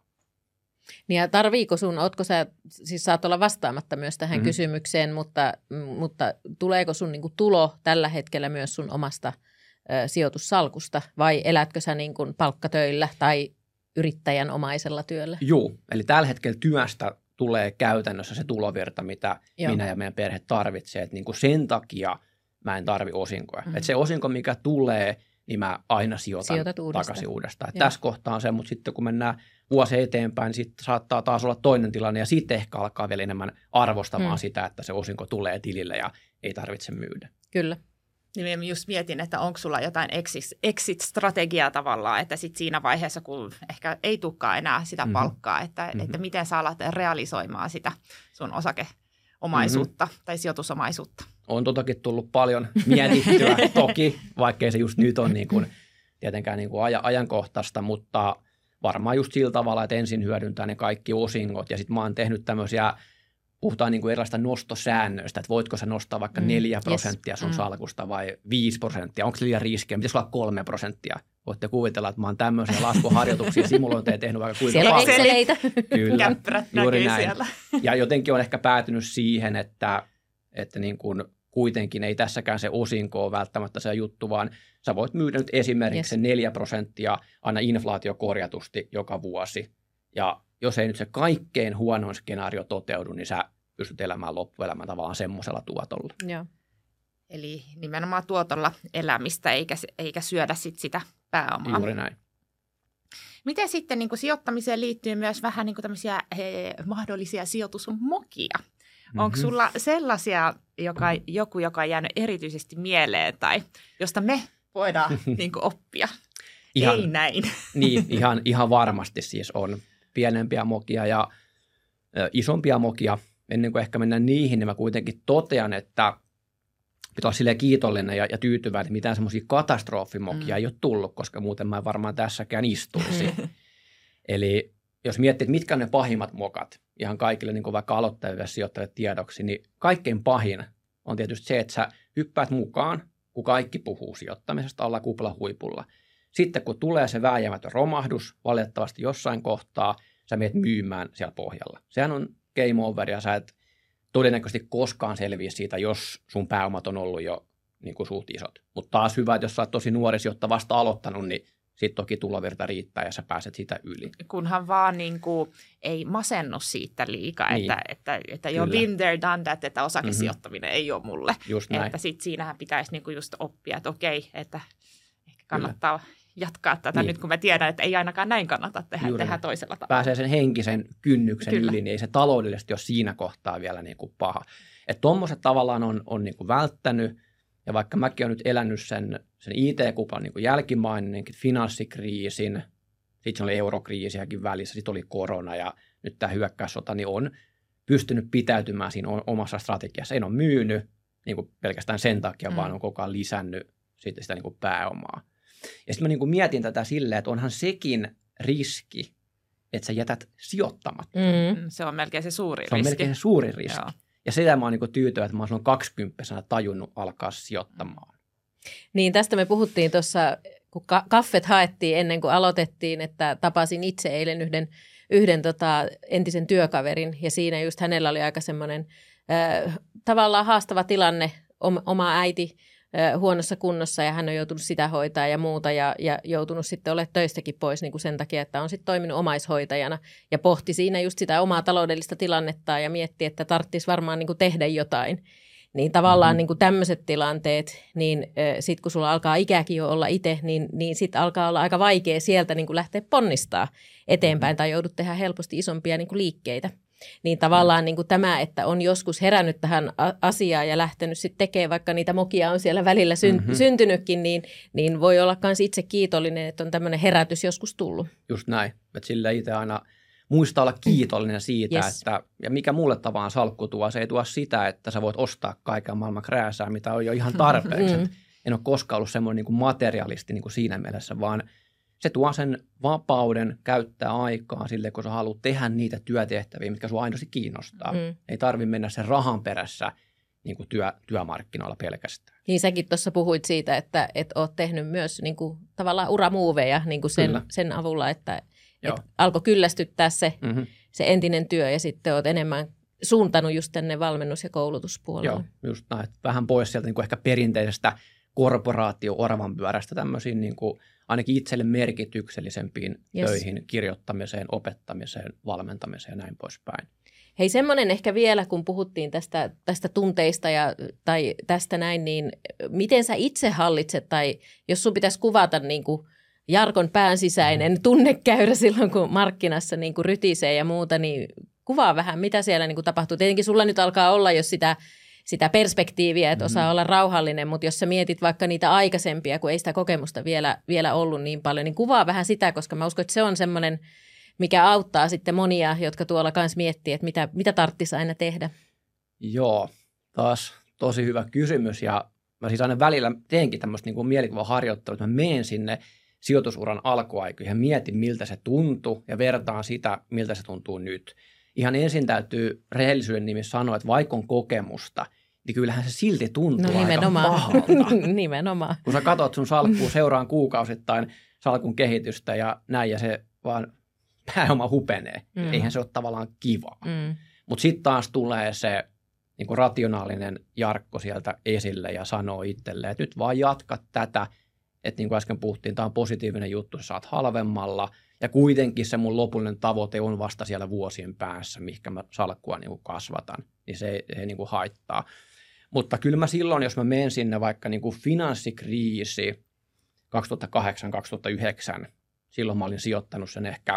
Niin ja tarviiko sun, ootko sä, siis saat olla vastaamatta myös tähän mm-hmm. kysymykseen, mutta, mutta tuleeko sun niin kuin tulo tällä hetkellä myös sun omasta ö, sijoitussalkusta vai elätkö sä niin kuin palkkatöillä tai yrittäjän omaisella työllä? Joo, eli tällä hetkellä työstä tulee käytännössä se tulovirta, mitä Joo. minä ja meidän perhe tarvitsee, että niin kuin sen takia mä en tarvi osinkoja. Mm-hmm. Että se osinko, mikä tulee, niin mä aina sijoitan uudestaan. takaisin uudestaan. Tässä kohtaa on se, mutta sitten kun mennään vuosi eteenpäin, niin sitten saattaa taas olla toinen tilanne ja sitten ehkä alkaa vielä enemmän arvostamaan mm. sitä, että se osinko tulee tilille ja ei tarvitse myydä. Kyllä. Niin mä just mietin, että onko sulla jotain exit-strategiaa tavallaan, että sitten siinä vaiheessa, kun ehkä ei tulekaan enää sitä palkkaa, mm-hmm. että, mm-hmm. että miten sä alat realisoimaan sitä sun osakeomaisuutta mm-hmm. tai sijoitusomaisuutta. On totakin tullut paljon mietittyä toki, vaikkei se just nyt on niin kuin, tietenkään niin kuin ajankohtaista, mutta varmaan just sillä tavalla, että ensin hyödyntää ne kaikki osingot ja sitten mä oon tehnyt tämmöisiä, puhutaan niin kuin erilaista nostosäännöistä, että voitko sä nostaa vaikka mm, neljä prosenttia sun mm. salkusta vai viisi prosenttia, onko se liian riskiä, pitäisi olla kolme prosenttia. Voitte kuvitella, että mä oon tämmöisiä laskuharjoituksia, simulointeja tehnyt vaikka kuinka siellä paljon. Siellä on Exceleitä. Kyllä, kämppärät näkyy siellä. Ja jotenkin on ehkä päätynyt siihen, että, että niin kuin kuitenkin ei tässäkään se osinko ole välttämättä se juttu, vaan sä voit myydä nyt esimerkiksi yes. se neljä prosenttia aina inflaatiokorjatusti joka vuosi. Ja jos ei nyt se kaikkein huonoin skenaario toteudu, niin sä pystyt elämään loppuelämän tavallaan semmoisella tuotolla. Joo. Eli nimenomaan tuotolla elämistä, eikä, eikä syödä sit sitä pääomaa. Juuri näin. Miten sitten niin kuin sijoittamiseen liittyy myös vähän niin kuin tämmöisiä he, mahdollisia sijoitusmokia? Mm-hmm. Onko sulla sellaisia, joka, joku, joka on jäänyt erityisesti mieleen tai josta me voidaan niin kuin oppia? Ihan, ei näin. Niin, ihan, ihan varmasti siis on pienempiä mokia ja ö, isompia mokia. Ennen kuin ehkä mennään niihin, niin mä kuitenkin totean, että pitää olla silleen kiitollinen ja, ja tyytyväinen, että mitään semmoisia katastrofimokia mm. ei ole tullut, koska muuten mä en varmaan tässäkään istuisi. Eli jos miettii, että mitkä on ne pahimmat mokat, ihan kaikille niin kuin vaikka aloittaville sijoittajille tiedoksi, niin kaikkein pahin on tietysti se, että sä hyppäät mukaan, kun kaikki puhuu sijoittamisesta, ollaan kuplan huipulla. Sitten kun tulee se vääjäämätön romahdus, valitettavasti jossain kohtaa, sä menet myymään siellä pohjalla. Sehän on game over ja sä et todennäköisesti koskaan selviä siitä, jos sun pääomat on ollut jo niin kuin suht isot. Mutta taas hyvä, että jos sä oot tosi nuori sijoittaja vasta aloittanut, niin sitten toki tulovirta riittää ja sä pääset siitä yli. Kunhan vaan niin kuin ei masennu siitä liikaa, niin. että, että, että jo been there, done that, että osakesijoittaminen mm-hmm. ei ole mulle. Just näin. Että sitten siinähän pitäisi niin kuin just oppia, että okei, että ehkä kannattaa Kyllä. jatkaa tätä niin. nyt, kun mä tiedän, että ei ainakaan näin kannata tehdä, tehdä toisella tavalla. Pääsee sen henkisen kynnyksen Kyllä. yli, niin ei se taloudellisesti ole siinä kohtaa vielä niin kuin paha. Että tuommoiset tavallaan on, on niin kuin välttänyt, ja vaikka mäkin olen nyt elänyt sen, sen I T-kuplan niin kuin jälkimaininenkin, finanssikriisin, sitten oli eurokriisiäkin välissä, sitten oli korona ja nyt tämä hyökkäyssota, niin on pystynyt pitäytymään siinä omassa strategiassa. En ole myynyt niin kuin pelkästään sen takia, mm. vaan on koko ajan lisännyt sitä, sitä niin kuin pääomaa. Ja sitten mä niin kuin mietin tätä silleen, että onhan sekin riski, että sä jätät sijoittamatta. Mm. Se on melkein se suuri riski. Se on melkein se suuri riski. Joo. Ja sitä mä oon niin tyytyväinen, että mä oon silloin kaksikymppisenä tajunnut alkaa sijoittamaan. Niin, tästä me puhuttiin tuossa, kun ka- kaffet haettiin ennen kuin aloitettiin, että tapasin itse eilen yhden, yhden tota, entisen työkaverin. Ja siinä just hänellä oli aika semmoinen äh, tavallaan haastava tilanne. Oma äiti huonossa kunnossa ja hän on joutunut sitä hoitaa ja muuta ja, ja joutunut sitten olemaan töistäkin pois niin kuin sen takia, että on sitten toiminut omaishoitajana ja pohti siinä just sitä omaa taloudellista tilannettaan ja mietti, että tarvitsisi varmaan niin kuin tehdä jotain. Niin tavallaan mm-hmm. niin kuin tämmöiset tilanteet, niin sitten kun sulla alkaa ikäkin jo olla itse, niin, niin sitten alkaa olla aika vaikea sieltä niin kuin lähteä ponnistaa eteenpäin mm-hmm. tai joudut tehdä helposti isompia niin kuin liikkeitä. Niin tavallaan niin kuin tämä, että on joskus herännyt tähän asiaan ja lähtenyt sitten tekemään, vaikka niitä mokia on siellä välillä syn- mm-hmm. syntynytkin, niin, niin voi olla myös itse kiitollinen, että on tämmöinen herätys joskus tullut. Just näin, että sillä itse aina muistaa olla kiitollinen siitä, yes. että ja mikä mulle tavaan salkku tuo, se ei tuo sitä, että sä voit ostaa kaiken maailman krääsää, mitä on jo ihan tarpeeksi. Mm. En ole koskaan ollut semmoinen niin kuin materialisti niin kuin siinä mielessä, vaan se tuo sen vapauden käyttää aikaa sille, kun sä haluat tehdä niitä työtehtäviä, mitkä sua aidosti kiinnostaa. Mm. Ei tarvitse mennä sen rahan perässä niin kuin työ, työmarkkinoilla pelkästään. Niin säkin tuossa puhuit siitä, että, että oot tehnyt myös niin kuin, tavallaan uramuoveja niin kuin sen, sen avulla, että et alkoi kyllästyttää se, mm-hmm. se entinen työ ja sitten olet enemmän suuntanut just tänne valmennus- ja koulutuspuolelle. Joo, just näin. Vähän pois sieltä niin kuin ehkä perinteisestä korporaatio-oravan pyörästä tämmöisiin niin kuin ainakin itselle merkityksellisempiin yes. töihin, kirjoittamiseen, opettamiseen, valmentamiseen ja näin poispäin. Hei, semmoinen ehkä vielä, kun puhuttiin tästä, tästä tunteista ja, tai tästä näin, niin miten sä itse hallitset tai jos sun pitäisi kuvata niin kuin Jarkon pään sisäinen tunnekäyrä silloin, kun markkinassa niin kuin rytisee ja muuta, niin kuvaa vähän, mitä siellä niin kuin tapahtuu. Tietenkin sulla nyt alkaa olla jo sitä, sitä perspektiiviä, että osaa mm-hmm. olla rauhallinen, mutta jos sä mietit vaikka niitä aikaisempia, kun ei sitä kokemusta vielä, vielä ollut niin paljon, niin kuvaa vähän sitä, koska mä uskon, että se on semmoinen, mikä auttaa sitten monia, jotka tuolla kanssa miettii, että mitä, mitä tarvitsisi aina tehdä. Joo, taas tosi hyvä kysymys ja mä siis aina välillä teenkin tämmöistä niin kuin mielikuvaharjoittelua, että mä menen sinne sijoitusuran alkuaikoihin ja mietin, miltä se tuntuu ja vertaan sitä, miltä se tuntuu nyt. Ihan ensin täytyy rehellisyyden nimissä sanoa, että vaikka on kokemusta, niin kyllähän se silti tuntuu no, aika pahalta. Nimenomaan. Kun sä katsot sun salkkuu seuraan kuukausittain salkun kehitystä ja näin ja se vaan pääoma hupenee. Mm. Eihän se ole tavallaan kivaa. Mm. Mutta sitten taas tulee se niin kuin rationaalinen Jarkko sieltä esille ja sanoo itselleen, että nyt vaan jatka tätä. Että niin kuin äsken puhuttiin, tämä on positiivinen juttu, sä saat halvemmalla ja kuitenkin se mun lopullinen tavoite on vasta siellä vuosien päässä, mihinkä mä salkkua niin kuin kasvatan, niin se ei, ei niin kuin haittaa. Mutta kyllä mä silloin, jos mä menen sinne vaikka niin kuin finanssikriisi kaksituhattakahdeksan kaksituhattayhdeksän, silloin mä olin sijoittanut sen ehkä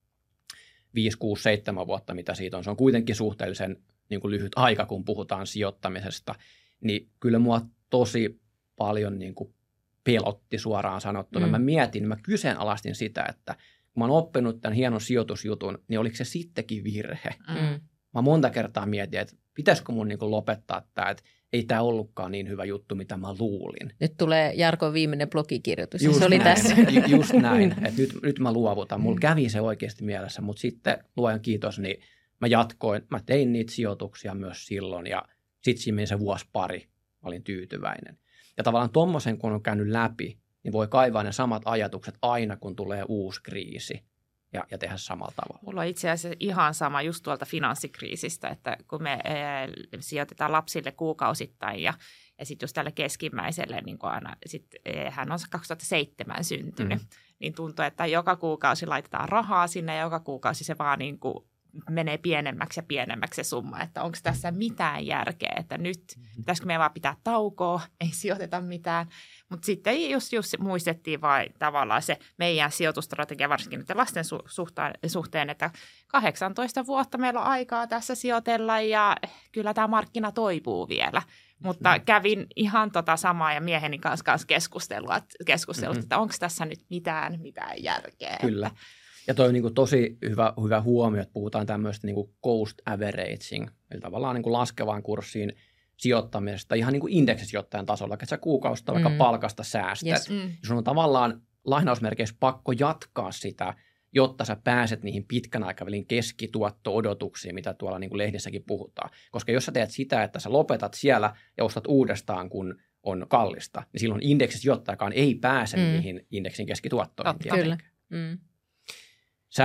viisi, kuusi, seitsemän vuotta, mitä siitä on. Se on kuitenkin suhteellisen niin kuin lyhyt aika, kun puhutaan sijoittamisesta, niin kyllä mua tosi paljon niin kuin pelotti suoraan sanottuna. Mm. Mä mietin, mä kyseenalaistin sitä, että kun mä oon oppinut tämän hienon sijoitusjutun, niin oliko se sittenkin virhe? Mm. Mä monta kertaa mietin, että pitäisikö mun niin kuin lopettaa tämä, että ei tämä ollutkaan niin hyvä juttu, mitä mä luulin. Nyt tulee Jarkon viimeinen blogikirjoitus, just se oli näin. tässä. Just näin, että nyt, nyt mä luovutan. Mulla kävi se oikeasti mielessä, mutta sitten luojan kiitos, niin mä jatkoin. Mä tein niitä sijoituksia myös silloin ja sitten siinä meni se vuosi pari. Mä olin tyytyväinen. Ja tavallaan tommosen, kun on käynyt läpi, niin voi kaivaa ne samat ajatukset aina, kun tulee uusi kriisi ja, ja tehdä samalla tavalla. Mulla on itse asiassa ihan sama just tuolta finanssikriisistä, että kun me e, sijoitetaan lapsille kuukausittain ja, ja sitten just tälle keskimmäiselle, niin kuin aina, sit, e, hän on kaksituhattaseitsemän syntynyt, mm. niin tuntuu, että joka kuukausi laitetaan rahaa sinne ja joka kuukausi se vaan niin kuin menee pienemmäksi ja pienemmäksi se summa, että onko tässä mitään järkeä, että nyt pitäisikö me vaan pitää taukoa, ei sijoiteta mitään. Mutta sitten just, just muistettiin vain tavallaan se meidän sijoitustrategia, varsinkin nyt lasten su- suhteen, suhteen, että kahdeksantoista vuotta meillä on aikaa tässä sijoitella ja kyllä tämä markkina toipuu vielä. Mutta kävin ihan tota samaa ja mieheni kanssa, kanssa keskustelua, keskustelua mm-hmm. että onko tässä nyt mitään, mitään järkeä. Kyllä. Ja toi on niin kuin tosi hyvä, hyvä huomio, että puhutaan tämmöistä niin kuin cost averaging, eli tavallaan niin kuin laskevaan kurssiin sijoittamisesta ihan niin kuin indeksisijoittajan tasolla, että sä kuukausista vaikka mm. palkasta säästät. Yes. Mm. Sun on tavallaan lainausmerkeissä pakko jatkaa sitä, jotta sä pääset niihin pitkän aikavälin keskituotto-odotuksiin, mitä tuolla niin kuin lehdissäkin puhutaan. Koska jos sä teet sitä, että sä lopetat siellä ja ostat uudestaan, kun on kallista, niin silloin indeksisijoittajakaan ei pääse mm. niihin indeksin keskituottoihin. Kyllä. Mm. Sä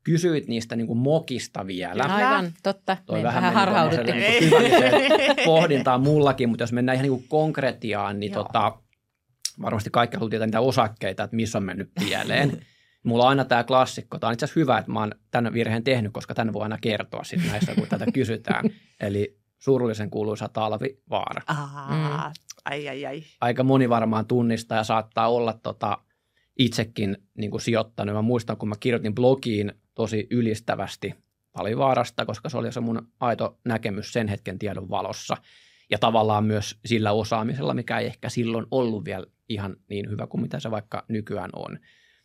kysyit niistä niin kuin mokista vielä. Aivan, totta. Toi Me vähän vähän harhauduttiin. Niin syvälliseen pohdintaan mullakin, mutta jos mennään ihan niin kuin konkretiaan, niin tota, varmasti kaikki haluaa tietää niitä osakkeita, että missä on mennyt pieleen. Mulla on aina tämä klassikko. Tämä on itse asiassa hyvä, että mä oon tämän virheen tehnyt, koska tänne voi aina kertoa sitten näistä, kun tätä kysytään. Eli surullisen kuuluisa Talvivaara. Ah, mm. ai, ai, ai. Aika moni varmaan tunnistaa ja saattaa olla tota, itsekin niin kuin sijoittanut. Mä muistan, kun mä kirjoitin blogiin tosi ylistävästi Talvivaarasta, koska se oli se mun aito näkemys sen hetken tiedon valossa. Ja tavallaan myös sillä osaamisella, mikä ei ehkä silloin ollut vielä ihan niin hyvä kuin mitä se vaikka nykyään on.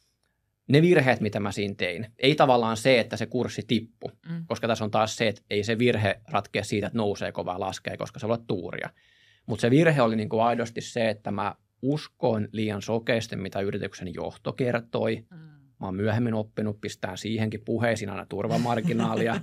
Ne virheet, mitä mä siinä tein, ei tavallaan se, että se kurssi tippu, mm. koska tässä on taas se, että ei se virhe ratkea siitä, että nouseeko vai laskee, koska se voi olla tuuria. Mutta se virhe oli niin kuin aidosti se, että mä uskoin liian sokeasti, mitä yrityksen johto kertoi. Mm. Mä oon myöhemmin oppinut pistää siihenkin puheisiin aina turvamarginaalia.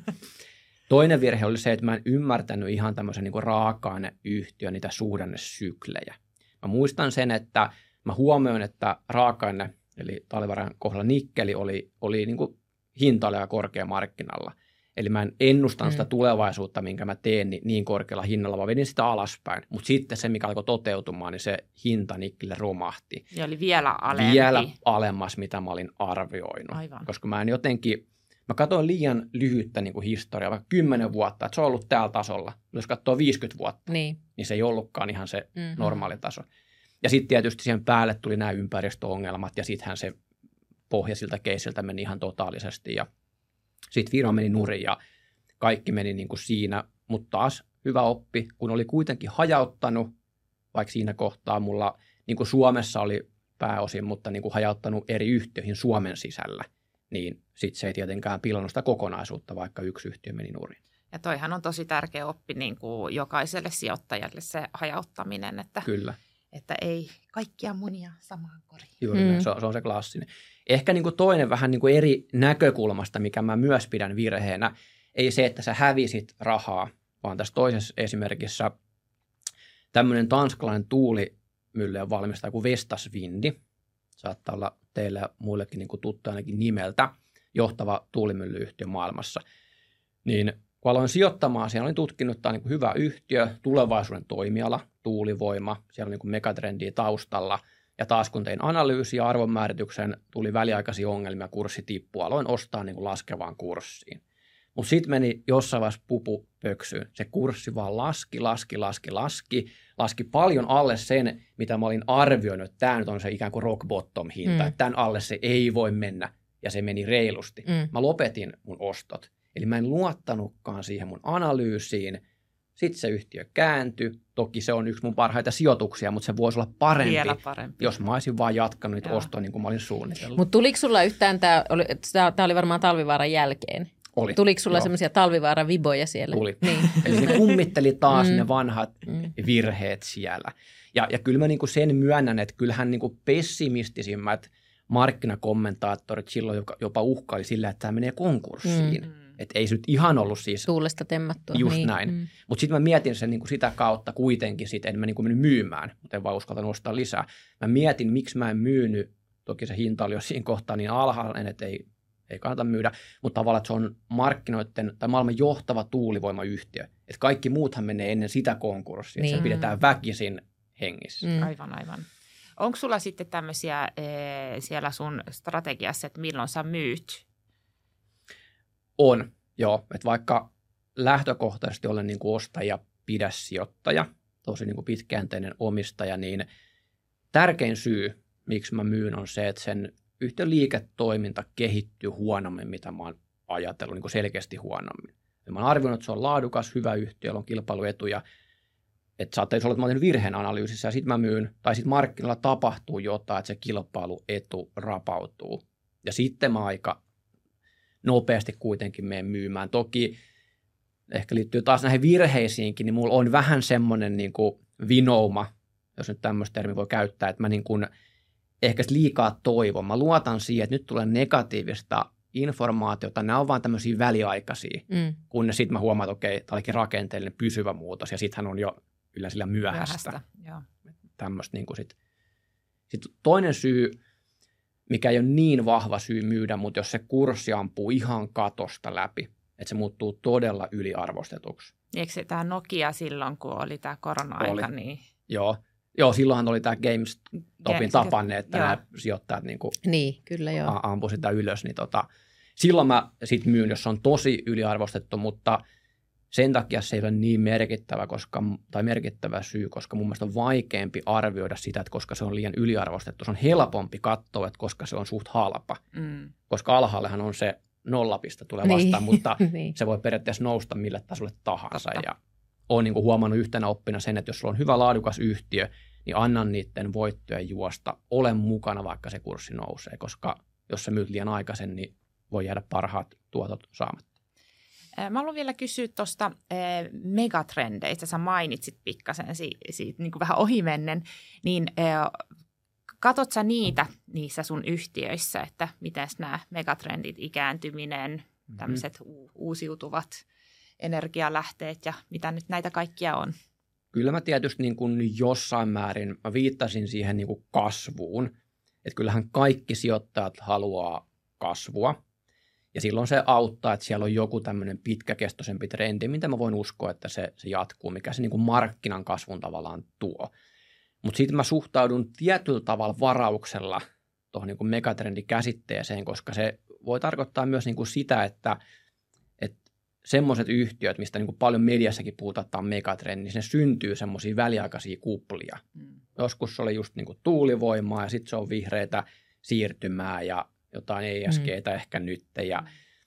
Toinen virhe oli se, että mä en ymmärtänyt ihan tämmöisen niin kuin raaka-aineyhtiön niitä suhdannesyklejä. Mä muistan sen, että mä huomioin, että raaka-aine, eli Talvivaaran kohdalla nikkeli, oli, oli niin kuin hinta oli korkea markkinalla. Eli mä en ennustanut mm. sitä tulevaisuutta, minkä mä teen, niin, niin korkealla hinnalla, vaan vedin sitä alaspäin. Mutta sitten se, mikä alkoi toteutumaan, niin se hinta nikkelle romahti. Ja oli vielä alempi. Vielä alemmas, mitä mä olin arvioinut. Aivan. Koska mä en jotenkin, mä katsoin liian lyhyttä niin kuin historiaa, vaikka kymmenen vuotta, että se on ollut tällä tasolla. Jos katsoo viisikymmentä vuotta, niin, niin se ei ollutkaan ihan se mm-hmm. normaali taso. Ja sitten tietysti siihen päälle tuli nämä ympäristöongelmat, ja sittenhän se pohja siltä keisiltä meni ihan totaalisesti, ja sitten Viro meni nurin, ja kaikki meni niin kuin siinä, mutta taas hyvä oppi, kun oli kuitenkin hajauttanut, vaikka siinä kohtaa mulla, niin kuin Suomessa oli pääosin, mutta niin kuin hajauttanut eri yhtiöihin Suomen sisällä, niin sitten se ei tietenkään pilannut sitä kokonaisuutta, vaikka yksi yhtiö meni nurin. Ja toihan on tosi tärkeä oppi niin kuin jokaiselle sijoittajalle se hajauttaminen, että Kyllä. että ei kaikkia munia samaan koriin. Juuri mm. se, on, se on se klassinen. Ehkä niin kuin toinen vähän niin kuin eri näkökulmasta, mikä mä myös pidän virheenä, ei se, että sä hävisit rahaa, vaan tässä toisessa esimerkissä tämmöinen tanskalainen tuulimyllyjen valmistaja kuin Vestas Vindi, saattaa olla teille ja muillekin niin kuin tuttu ainakin nimeltä, johtava tuulimyllyyhtiö maailmassa, niin kun aloin sijoittamaan, siellä olin tutkinut, että tämä on niin kuin hyvä yhtiö, tulevaisuuden toimiala, tuulivoima, siellä on niin kuin megatrendiä taustalla. Ja taas kun tein analyysin ja arvonmäärityksen, tuli väliaikaisia ongelmia, kurssi tippui, aloin ostaa niin kuin laskevaan kurssiin. Mutta sitten meni jossain vaiheessa pupu pöksyyn. Se kurssi vaan laski, laski, laski, laski. Laski paljon alle sen, mitä mä olin arvioinut, että tämä nyt on se ikään kuin rock bottom hinta, mm. että tämän alle se ei voi mennä. Ja se meni reilusti. Mm. Mä lopetin mun ostot. Eli mä en luottanutkaan siihen mun analyysiin. Sitten se yhtiö kääntyi. Toki se on yksi mun parhaita sijoituksia, mutta se voisi olla parempi, parempi. jos mä olisin vaan jatkanut niitä ostoja niin kuin mä olin suunnitellut. Mutta tuliko sulla yhtään, tämä oli, oli varmaan Talvivaaran jälkeen. Oli. Tuliko sulla semmoisia Talvivaaran viboja siellä? Tuli. Niin. Eli ne kummitteli taas mm. ne vanhat mm. virheet siellä. Ja, ja kyllä mä niin kuin sen myönnän, että kyllähän niin kuin pessimistisimmät markkinakommentaattorit silloin jopa uhkaili sillä, että tämä menee konkurssiin. Mm. Että ei se nyt ihan ollut siis tuulesta temmattua. Just niin. näin. Mm. Mutta sitten mä mietin sen niin kuin sitä kautta kuitenkin, sit en mä niin kuin mennyt myymään, mutta en vaan uskaltanut ostaa lisää. Mä mietin, miksi mä en myynyt, toki se hinta oli jo siinä kohtaa niin alhainen, että ei, ei kannata myydä, mutta tavallaan, että se on markkinoiden tai maailman johtava tuulivoimayhtiö. Että kaikki muuthan menee ennen sitä konkurssia, niin. että se pidetään väkisin hengissä. Mm. Aivan, aivan. Onko sulla sitten tämmöisiä e, siellä sun strategiassa, että milloin sä myyt? On, joo. Että vaikka lähtökohtaisesti olen niin kuin ostaja, pidä sijoittaja, tosi niin kuin pitkäjänteinen omistaja, niin tärkein syy, miksi mä myyn, on se, että sen yhtiön liiketoiminta kehittyy huonommin, mitä mä oon ajatellut, niin kuin selkeästi huonommin. Ja mä oon arvioinut, että se on laadukas, hyvä yhtiö, jolla on kilpailuetuja, että saattaisi olla, että mä oon tehnyt virheen analyysissä ja sitten mä myyn, tai sitten markkinoilla tapahtuu jotain, että se kilpailuetu rapautuu. Ja sitten mä aika nopeasti kuitenkin menen myymään. Toki ehkä liittyy taas näihin virheisiinkin, niin mulla on vähän semmoinen niin kuin vinouma, jos nyt tämmöistä termi voi käyttää, että mä niin kuin ehkä liikaa toivon. Mä luotan siihen, että nyt tulee negatiivista informaatiota, nämä on vaan tämmöisiä väliaikaisia, mm. kunnes sitten mä huomaan, että okei, tämä olikin rakenteellinen pysyvä muutos, ja sittenhän on jo yllä sillä myöhäistä. myöhäistä Tämmöistä niin kuin sit. Sitten toinen syy, mikä ei ole niin vahva syy myydä, mutta jos se kurssi ampuu ihan katosta läpi, että se muuttuu todella yliarvostetuksi. Eikö se tämä Nokia silloin, kun oli tämä korona-aika? Oli. Niin... Joo. Joo, silloinhan oli tämä GameStopin Ge- tapanne, että joo. nämä sijoittajat niin kuin Niin, kyllä joo. ampui sitä ylös. Niin tota, silloin mä sitten myyn, jos se on tosi yliarvostettu, mutta sen takia se ei ole niin merkittävä, koska, tai merkittävä syy, koska mun mielestä on vaikeampi arvioida sitä, että koska se on liian yliarvostettu. Se on helpompi katsoa, että koska se on suht halpa, Mm. koska alhaallehan on se nollapiste tulee vastaan, Niin. mutta Niin. se voi periaatteessa nousta mille tasolle tahansa. Totta. Ja olen niin kuin huomannut yhtenä oppina sen, että jos sulla on hyvä laadukas yhtiö, niin annan niiden voittojen juosta, ole mukana, vaikka se kurssi nousee, koska jos sä myyt liian aikaisen, niin voi jäädä parhaat tuotot saamatta. Mä haluan vielä kysyä tuosta megatrendeistä. Sä mainitsit pikkasen si- siitä niin kuin vähän ohimennen. Niin katot sä niitä niissä sun yhtiöissä, että miten nämä megatrendit, ikääntyminen, tämmöiset u- uusiutuvat energialähteet ja mitä nyt näitä kaikkia on? Kyllä mä tietysti niin kuin jossain määrin, mä viittasin siihen niin kuin kasvuun, että kyllähän kaikki sijoittajat haluaa kasvua. Ja silloin se auttaa, että siellä on joku tämmöinen pitkäkestoisempi trendi, mitä mä voin uskoa, että se, se jatkuu, mikä se niin kuin markkinan kasvun tavallaan tuo. Mutta sitten mä suhtaudun tietyllä tavalla varauksella tuohon niin kuin megatrendikäsitteeseen, koska se voi tarkoittaa myös niin kuin sitä, että, että semmoiset yhtiöt, mistä niin kuin paljon mediassakin puhutaan, että on megatrendi, niin se syntyy semmoisia väliaikaisia kuplia. Mm. Joskus se oli just niin kuin tuulivoimaa ja sitten se on vihreitä siirtymää ja jotain E S G:tä mm. ehkä nyt. Ja,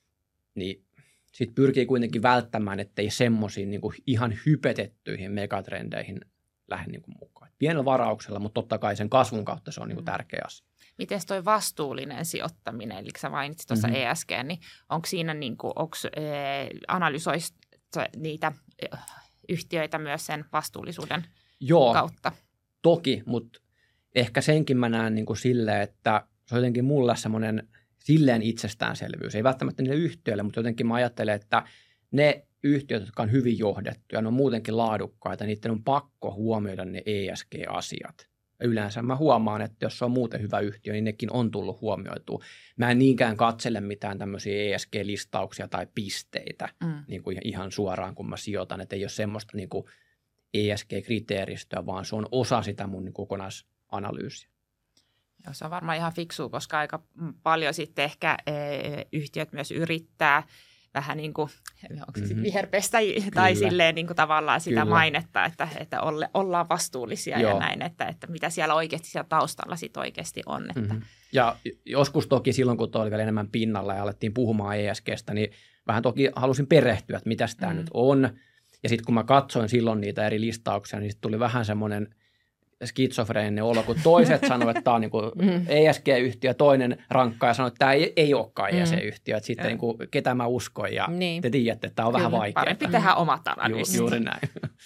niin sitten pyrkii kuitenkin välttämään, ettei semmoisiin niin kuin ihan hypetettyihin megatrendeihin lähde niin kuin mukaan. Pienellä varauksella, mutta totta kai sen kasvun kautta se on niin kuin tärkeä asia. Miten toi vastuullinen sijoittaminen, eli sä mainitsit tuossa Mhm. E S G, niin onko siinä niin kuin, onko, eh, analysoisi niitä eh, yhtiöitä myös sen vastuullisuuden Joo, kautta? toki, mutta ehkä senkin mä näen niin kuin silleen, että se on jotenkin mulle semmoinen silleen itsestäänselvyys. Ei välttämättä niille yhtiöille, mutta jotenkin mä ajattelen, että ne yhtiöt, jotka on hyvin johdettuja, ne on muutenkin laadukkaita, niiden on pakko huomioida ne E S G-asiat. Ja yleensä mä huomaan, että jos se on muuten hyvä yhtiö, niin nekin on tullut huomioitua. Mä en niinkään katsele mitään tämmöisiä E S G-listauksia tai pisteitä Mm. niin kuin ihan suoraan, kun mä sijoitan, että ei ole semmoista niin kuin E S G-kriteeristöä, vaan se on osa sitä mun niin kokonaisanalyysiä. Joo, se on varmaan ihan fiksua, koska aika paljon sitten ehkä eh, yhtiöt myös yrittää vähän niin kuin, onko se sitten Mhm. viherpestä tai Kyllä. silleen niin kuin tavallaan sitä Kyllä. mainetta, että, että olle, ollaan vastuullisia Joo. ja näin, että, että mitä siellä oikeasti siellä taustalla sitten oikeasti on. Että. Mm-hmm. Ja joskus toki silloin, kun toi oli vielä enemmän pinnalla ja alettiin puhumaan E S G:stä, niin vähän toki halusin perehtyä, että mitä tämä Mm. nyt on. Ja sitten kun mä katsoin silloin niitä eri listauksia, niin sitten tuli vähän semmoinen skitsofreeninen olo, kun toiset sanoivat, että tämä on niin kuin Mm. E S G-yhtiö, toinen rankkaa ja sanoi, että tämä ei, ei olekaan Mm. E S G-yhtiö, että sitten Joo. niin kuin, ketä mä uskon ja Niin. te tiedätte, että tämä on vähän Kyllä, vaikeaa. Parempi tehdä omat Ju, analyysit. juuri näin.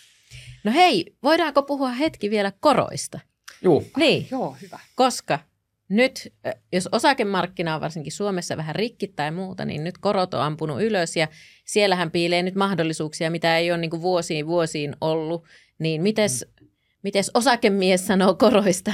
No hei, voidaanko puhua hetki vielä koroista? Juu. Niin, Joo, hyvä. koska nyt, äh, jos osakemarkkina on varsinkin Suomessa vähän rikki tai muuta, niin nyt korot on ampunut ylös ja siellähän piilee nyt mahdollisuuksia, mitä ei ole niin kuin vuosiin vuosiin ollut. Niin mites, mites osakemies sanoo koroista?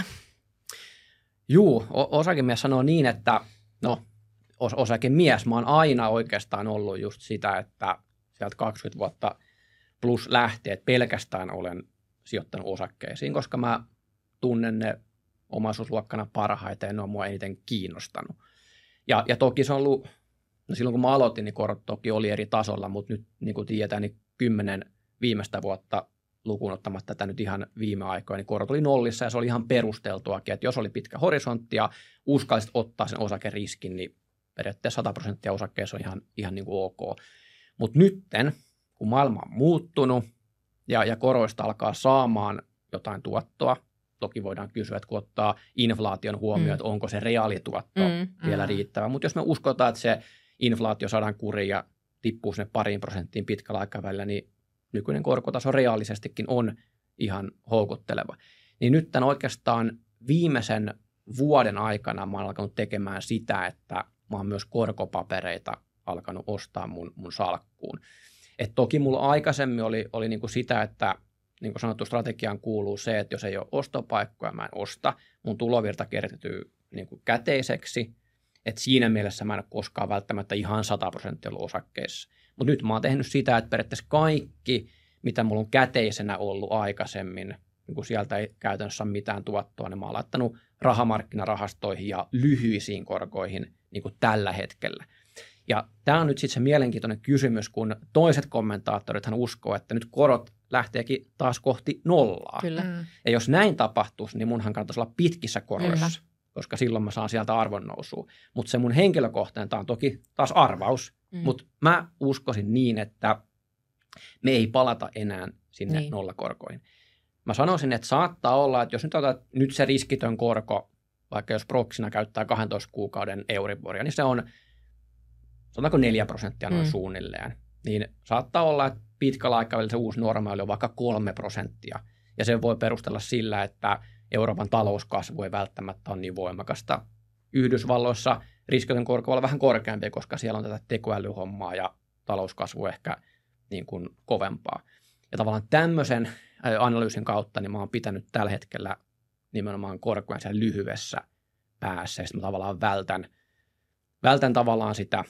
Juu, o- osakemies sanoo niin, että no os- osakemies, mä oon aina oikeastaan ollut just sitä, että sieltä kaksikymmentä vuotta plus lähtee, että pelkästään olen sijoittanut osakkeisiin, koska mä tunnen ne omaisuusluokkana parhaiten ja ne on mua eniten kiinnostanut. Ja, ja toki se on ollut, no silloin kun mä aloitin, niin korot toki oli eri tasolla, mutta nyt niin kuin tiedetään, niin kymmenen viimeistä vuotta lukuun ottamatta tätä nyt ihan viime aikoina, niin korot oli nollissa ja se oli ihan perusteltuakin, että jos oli pitkä horisontti ja uskallisit ottaa sen osakeriskin, niin periaatteessa sata prosenttia osakkeessa on ihan, ihan niin kuin ok. Mutta nytten, kun maailma on muuttunut ja, ja koroista alkaa saamaan jotain tuottoa, toki voidaan kysyä, että kun ottaa inflaation huomioon, Mm. että onko se reaalituotto Mm, vielä mm. riittävä. Mutta jos me uskotaan, että se inflaatio saadaan kuriin ja tippuu sinne pariin prosenttiin pitkällä aikavälillä, niin nykyinen korkotaso reaalisestikin on ihan houkutteleva. Niin nyt tämän oikeastaan viimeisen vuoden aikana mä oon alkanut tekemään sitä, että mä oon myös korkopapereita alkanut ostaa mun, mun salkkuun. Et toki mulla aikaisemmin oli, oli niinku sitä, että niin kuin sanottu, strategiaan kuuluu se, että jos ei ole ostopaikkoja, mä en osta, mun tulovirta kertyy niin kuin käteiseksi, että siinä mielessä mä en ole koskaan välttämättä ihan sata prosenttia ollut osakkeissa. Mutta nyt mä oon tehnyt sitä, että periaatteessa kaikki, mitä mulla on käteisenä ollut aikaisemmin, niin kun sieltä ei käytännössä ole mitään tuottoa, niin mä oon laittanut rahamarkkinarahastoihin ja lyhyisiin korkoihin niin kuin tällä hetkellä. Ja tämä on nyt sitten se mielenkiintoinen kysymys, kun toiset kommentaattorithan uskoo, että nyt korot lähteekin taas kohti nollaa. Kyllä. Mm. Ja jos näin tapahtuisi, niin munhan kannattaisi olla pitkissä koroissa, Kyllä. koska silloin mä saan sieltä arvonnousua. Mutta se mun henkilökohtainen, tämä on toki taas arvaus, mm. mutta mä uskoisin niin, että me ei palata enää sinne niin. nollakorkoihin. Mä sanoisin, että saattaa olla, että jos nyt otat nyt se riskitön korko, vaikka jos proksina käyttää kahdentoista kuukauden Euriboria, niin se on, sanotaanko neljä prosenttia noin mm. suunnilleen. Niin saattaa olla, että pitkällä aikavälillä se uusi normaali on vaikka kolme prosenttia. Ja se voi perustella sillä, että Euroopan talouskasvu ei välttämättä ole niin voimakasta. Yhdysvalloissa riskitön korko voi olla vähän korkeampi, koska siellä on tätä tekoälyhommaa ja talouskasvu ehkä niin kuin kovempaa. Ja tavallaan tämmöisen analyysin kautta niin mä oon pitänyt tällä hetkellä nimenomaan korkojen siellä lyhyessä päässä. Ja sitten mä tavallaan vältän, vältän tavallaan sitä,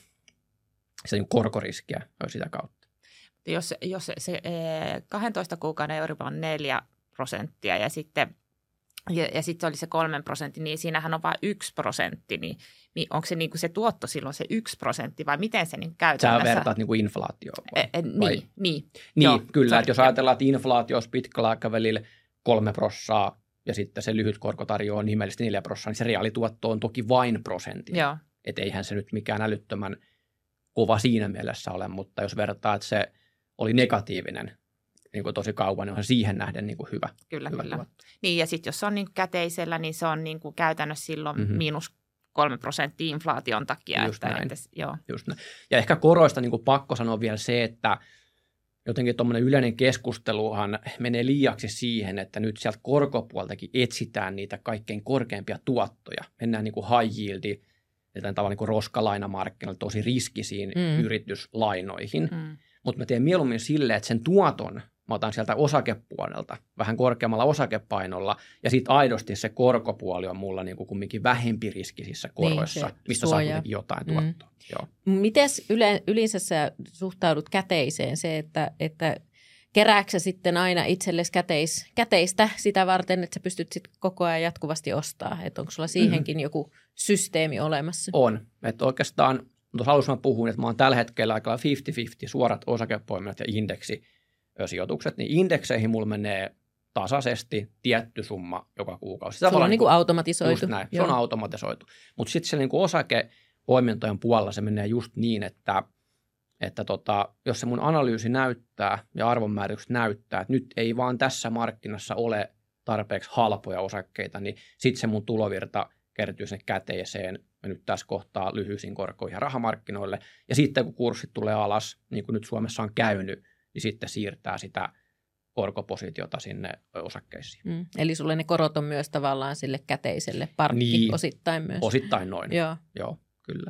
sitä niin korkoriskiä sitä kautta. Jos, jos se kahdentoista kuukauden Euribor on neljä prosenttia ja sitten ja, ja sitten oli se kolmen prosentti, niin siinähän on vain yksi prosentti, niin, niin onko se, niin kuin se tuotto silloin se yksi prosentti vai miten se niin käytännössä? Sä vertaat niin kuin inflaatioon vai? E, e, niin, vai? niin. Niin, Joo, kyllä, että jos ajatellaan, että inflaatio olisi pitkällä aikavälillä kolme prossaa ja sitten se lyhyt korko tarjoaa nimellisesti neljä prossaa, niin se reaalituotto on toki vain prosentti. Että eihän se nyt mikään älyttömän kova siinä mielessä ole, mutta jos vertaa, että se oli negatiivinen niin kuin tosi kauan, niin on siihen nähden niin kuin hyvä. Kyllä, hyvä kyllä. tuotto. Niin, ja sitten jos se on niin kuin käteisellä, niin se on niin kuin käytännössä silloin mm-hmm. miinus kolme prosenttia inflaation takia. Just että, näin. että, joo. Just näin. Ja ehkä koroista niin kuin pakko sanoa vielä se, että jotenkin tuommoinen yleinen keskusteluhan menee liiaksi siihen, että nyt sieltä korkopuoltakin etsitään niitä kaikkein korkeimpia tuottoja. Mennään niin kuin high yieldi, tavallaan niin kuin roskalainamarkkinoilla tosi riskisiin mm. yrityslainoihin. Mm. Mutta mä teen mieluummin silleen, että sen tuoton mä otan sieltä osakepuolelta vähän korkeammalla osakepainolla ja sitten aidosti se korkopuoli on mulla niin kuin kumminkin vähempi riskisissä koroissa, niin, mistä saa kuitenkin jotain tuottoa. Mm. Joo. Mites yle, yleensä sä suhtaudut käteiseen se, että, että kerääksä sitten aina itsellesi käteis, käteistä sitä varten, että sä pystyt sitten koko ajan jatkuvasti ostamaan? Että onko sulla siihenkin mm-hmm. joku systeemi olemassa? On. Että oikeastaan tuossa alussa mä puhuin, että mä oon tällä hetkellä aika viisikymmentä viisikymmentä suorat osakepoiminnat ja indeksisijoitukset, niin indekseihin mulla menee tasaisesti tietty summa joka kuukausi. Se on niin kuin automatisoitu. Just näin, se on automatisoitu. Mutta sitten se niin kuin osakepoimintojen puolella se menee just niin, että, että tota, jos se mun analyysi näyttää ja arvonmääritykset näyttää, että nyt ei vaan tässä markkinassa ole tarpeeksi halpoja osakkeita, niin sitten se mun tulovirta kertyy sinne käteeseen ja nyt tässä kohtaa lyhyisiin korkoihin ja rahamarkkinoille. Ja sitten kun kurssit tulee alas, niin kuin nyt Suomessa on käynyt, niin sitten siirtää sitä korkopositiota sinne osakkeisiin. Mm. Eli sulle ne korot on myös tavallaan sille käteiselle parkki niin, osittain myös. Osittain noin. Joo. Joo, kyllä.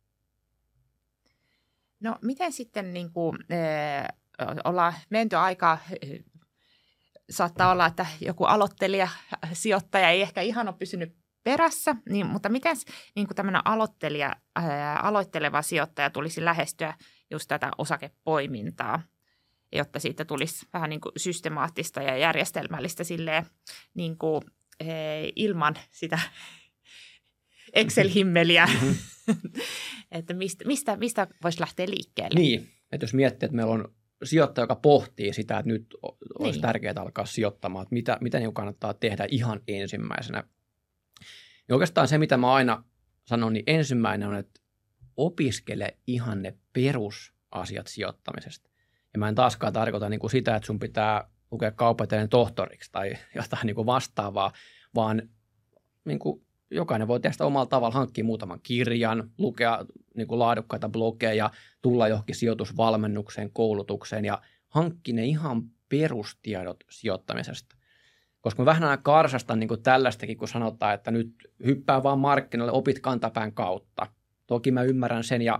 No miten sitten niin kuin, äh, ollaan menty aika, äh, saattaa olla, että joku aloittelija, sijoittaja ei ehkä ihan ole pysynyt perässä, niin, mutta miten niin kuin tämmöinen aloittelija, ää, aloitteleva sijoittaja tulisi lähestyä just tätä osakepoimintaa, jotta siitä tulisi vähän niin kuin systemaattista ja järjestelmällistä silleen, niin kuin, ää, ilman sitä Excel-himmeliä, että mistä, mistä, mistä voisi lähteä liikkeelle? Niin, että jos miettii, että meillä on sijoittaja, joka pohtii sitä, että nyt olisi niin tärkeää alkaa sijoittamaan, että mitä, mitä niin kannattaa tehdä ihan ensimmäisenä. Ja oikeastaan se, mitä mä aina sanon, niin ensimmäinen on, että opiskele ihan ne perusasiat sijoittamisesta. Ja mä en taaskaan tarkoita niin kuin sitä, että sun pitää lukea kaupateiden tohtoriksi tai jotain niin kuin vastaavaa, vaan niin kuin jokainen voi tehdä sitä omalla tavalla, hankkia muutaman kirjan, lukea niin kuin laadukkaita blogeja, tulla johonkin sijoitusvalmennukseen, koulutukseen ja hankkia ne ihan perustiedot sijoittamisesta. Koska mä vähän aina karsastan niin kuin tällaistakin, kun sanotaan, että nyt hyppää vaan markkinoille, opit kantapään kautta. Toki mä ymmärrän sen ja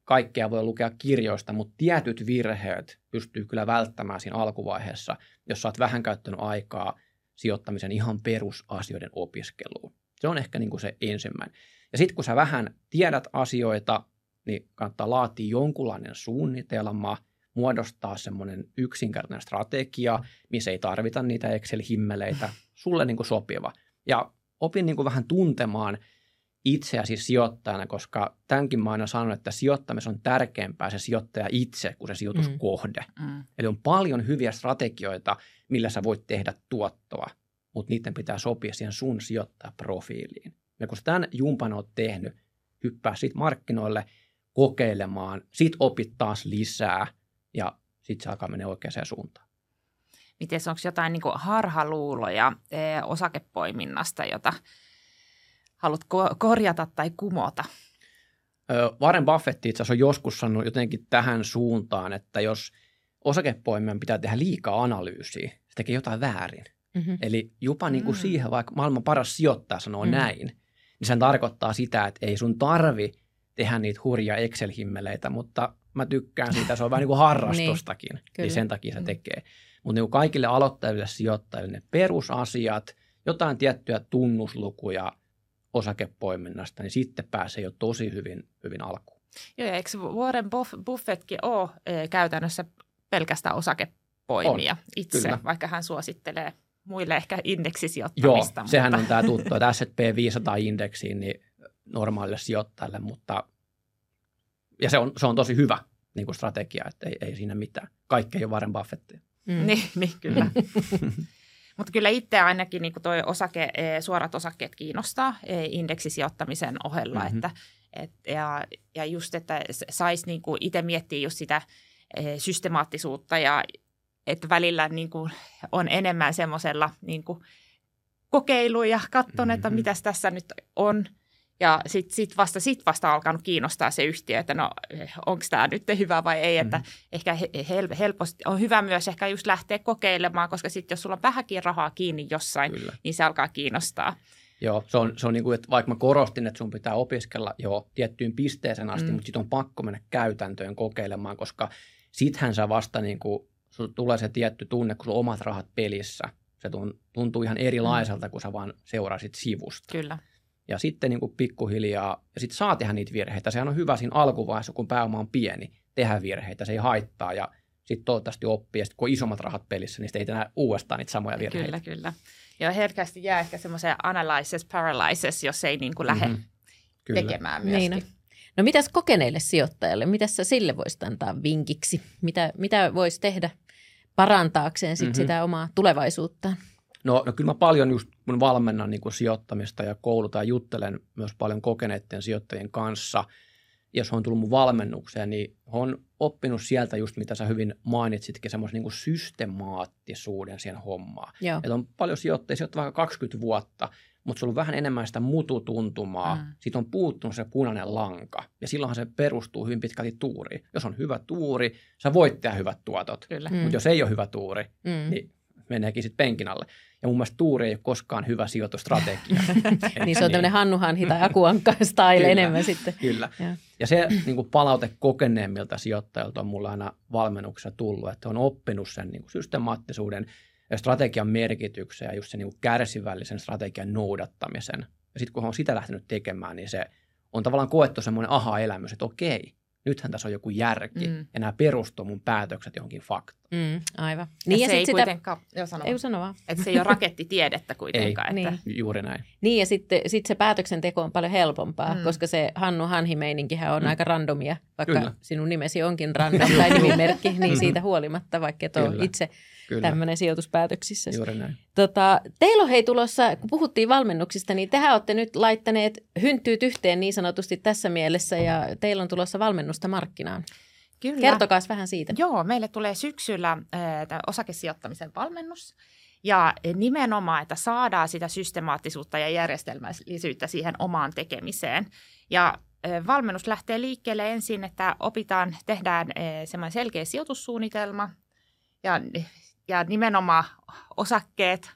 kaikkea voi lukea kirjoista, mutta tietyt virheet pystyy kyllä välttämään siinä alkuvaiheessa, jos sä oot vähän käyttänyt aikaa sijoittamisen ihan perusasioiden opiskeluun. Se on ehkä niin kuin se ensimmäinen. Ja sitten kun sä vähän tiedät asioita, niin kannattaa laatia jonkunlainen suunnitelma, muodostaa semmoinen yksinkertainen strategia, missä ei tarvita niitä Excel-himmeleitä, sulle niin kuin sopiva. Ja opin niin kuin vähän tuntemaan itseäsi sijoittajana, koska tämänkin mä aina sanon, että sijoittamisen on tärkeämpää se sijoittaja itse kuin se sijoituskohde. Mm. Mm. Eli on paljon hyviä strategioita, millä sä voit tehdä tuottoa, mutta niiden pitää sopia siihen sun sijoittajaprofiiliin. Ja kun sä tämän jumpan oot tehnyt, hyppää siitä markkinoille kokeilemaan, sit opit taas lisää ja sit se alkaa mennä oikeaan suuntaan. Miten onko jotain niin kuin harhaluuloja e, osakepoiminnasta, jota haluat ko- korjata tai kumota? Warren Buffett itse asiassa on joskus sanonut jotenkin tähän suuntaan, että jos osakepoimijan pitää tehdä liikaa analyysiä, se tekee jotain väärin. Mm-hmm. Eli jopa niin kuin mm. siihen, vaikka maailman paras sijoittaja sanoo mm. näin, niin sen tarkoittaa sitä, että ei sun tarvi tehdä niitä hurjia Excel-himmeleitä, mutta mä tykkään siitä, se on vähän niin kuin harrastustakin, niin, niin sen takia se tekee. Mutta niin kaikille aloittajille sijoittajille ne perusasiat, jotain tiettyjä tunnuslukuja osakepoiminnasta, niin sitten pääsee jo tosi hyvin, hyvin alkuun. Joo, ja eikö Warren Buffettkin ole e, käytännössä pelkästään osakepoimija on, itse, kyllä. Vaikka hän suosittelee muille ehkä indeksisijoittamista. Joo, mutta sehän on tämä tuttu, että S and P viisisataa-indeksiin niin normaalille sijoittajalle, mutta ja se on, se on tosi hyvä niin kuin strategia, että ei, ei siinä mitään. Kaikki ei ole Warren Buffettia. Mm. Niin, niin, kyllä. Mutta kyllä itse ainakin niin tuo osake, suorat osakkeet kiinnostaa indeksisijoittamisen ohella, mm-hmm. että et, ja, ja just, että saisi niin itse miettiä just sitä systemaattisuutta ja että välillä niin kuin on enemmän semmoisella niin kuin kokeilu ja katson, että mm-hmm. mitäs tässä nyt on. Ja sitten sit vasta, sit vasta alkanut kiinnostaa se yhtiö, että no onko tämä nyt hyvä vai ei. Mm-hmm. Että ehkä hel- helposti on hyvä myös ehkä just lähteä kokeilemaan, koska sitten jos sulla on vähänkin rahaa kiinni jossain, kyllä. niin se alkaa kiinnostaa. Joo, se on, se on niin kuin, että vaikka mä korostin, että sun pitää opiskella jo tiettyyn pisteeseen asti, mm. mutta sitten on pakko mennä käytäntöön kokeilemaan, koska sittenhän sä vasta niin kuin, sulla tulee se tietty tunne, kun sulla on omat rahat pelissä. Se tuntuu ihan erilaiselta, mm. kun sä vaan seurasit sivusta. Kyllä. Ja sitten niin kuin pikkuhiljaa, ja sitten saa tehdä niitä virheitä. Sehän on hyvä siinä alkuvaiheessa, kun pääoma on pieni, tehdä virheitä, se ei haittaa. Ja sitten toivottavasti oppii, ja sitten kun on isommat rahat pelissä, niin sitten ei enää uudestaan niitä samoja virheitä. Kyllä, kyllä. Ja herkästi jää ehkä semmoiseen analysis paralysis, jos ei niin kuin lähde mm-hmm. tekemään myöskin. Niin. No mitäs kokeneille sijoittajalle, mitäs sä sille voisit antaa vinkiksi? Mitä, mitä voisi tehdä parantaakseen sit mm-hmm. sitä omaa tulevaisuuttaan? No, no kyllä mä paljon just kun valmennan niin kuin sijoittamista ja koulutan ja juttelen myös paljon kokeneiden sijoittajien kanssa. Jos on tullut mun valmennukseen, niin on oppinut sieltä just mitä sä hyvin mainitsitkin, semmoisen niin kuin systemaattisuuden siihen hommaan. Että on paljon sijoittajia, sijoittaa vaikka kaksikymmentä vuotta, mutta sulla on vähän enemmän sitä mututuntumaa. Mm. Siitä on puuttunut se punainen lanka ja silloinhan se perustuu hyvin pitkälti tuuriin. Jos on hyvä tuuri, sä voit tehdä hyvät tuotot, mm. mutta jos ei ole hyvä tuuri, mm. niin meneekin sitten penkin alle. Ja mun mielestä tuuri ei ole koskaan hyvä sijoitustrategia. Niin se on tämmöinen Hannu Hanhi tai Aku Ankka style enemmän sitten. Kyllä. Ja, ja se niin kuin palaute kokeneemmilta sijoittajilta on mulla aina valmennuksessa tullut, että on oppinut sen niin kuin systemaattisuuden ja strategian merkityksen ja just sen niin kuin kärsivällisen strategian noudattamisen. Ja sitten kun on sitä lähtenyt tekemään, niin se on tavallaan koettu semmoinen aha-elämys, että okei, nythän tässä on joku järki, mm. ja nämä perustuu mun päätökset johonkin faktaan. Mm, aivan. Niin, ja, ja se ei sitä... kuitenkaan, joo sano. Ei sano vaan. Että se ei ole rakettitiedettä kuitenkaan. Ei, että... niin. Juuri näin. Niin, ja sitten sit se päätöksenteko on paljon helpompaa, mm. koska se Hannu Hanhi-meininkihän on mm. aika randomia, vaikka Kyllä. sinun nimesi onkin random tai nimimerkki, niin siitä huolimatta, vaikka et ole itse tämmöinen sijoituspäätöksissä. Juuri näin. Tota, teillä on hei tulossa, kun puhuttiin valmennuksista, niin tehän olette nyt laittaneet hynttyyt yhteen niin sanotusti tässä mielessä, ja teillä on tulossa valmennusta markkinaan. Kyllä. Kertokaas vähän siitä. Joo, meille tulee syksyllä äh, osakesijoittamisen valmennus ja nimenomaan, että saadaan sitä systemaattisuutta ja järjestelmällisyyttä siihen omaan tekemiseen. Ja äh, valmennus lähtee liikkeelle ensin, että opitaan, tehdään äh, semmoinen selkeä sijoitussuunnitelma ja, ja nimenomaan osakkeet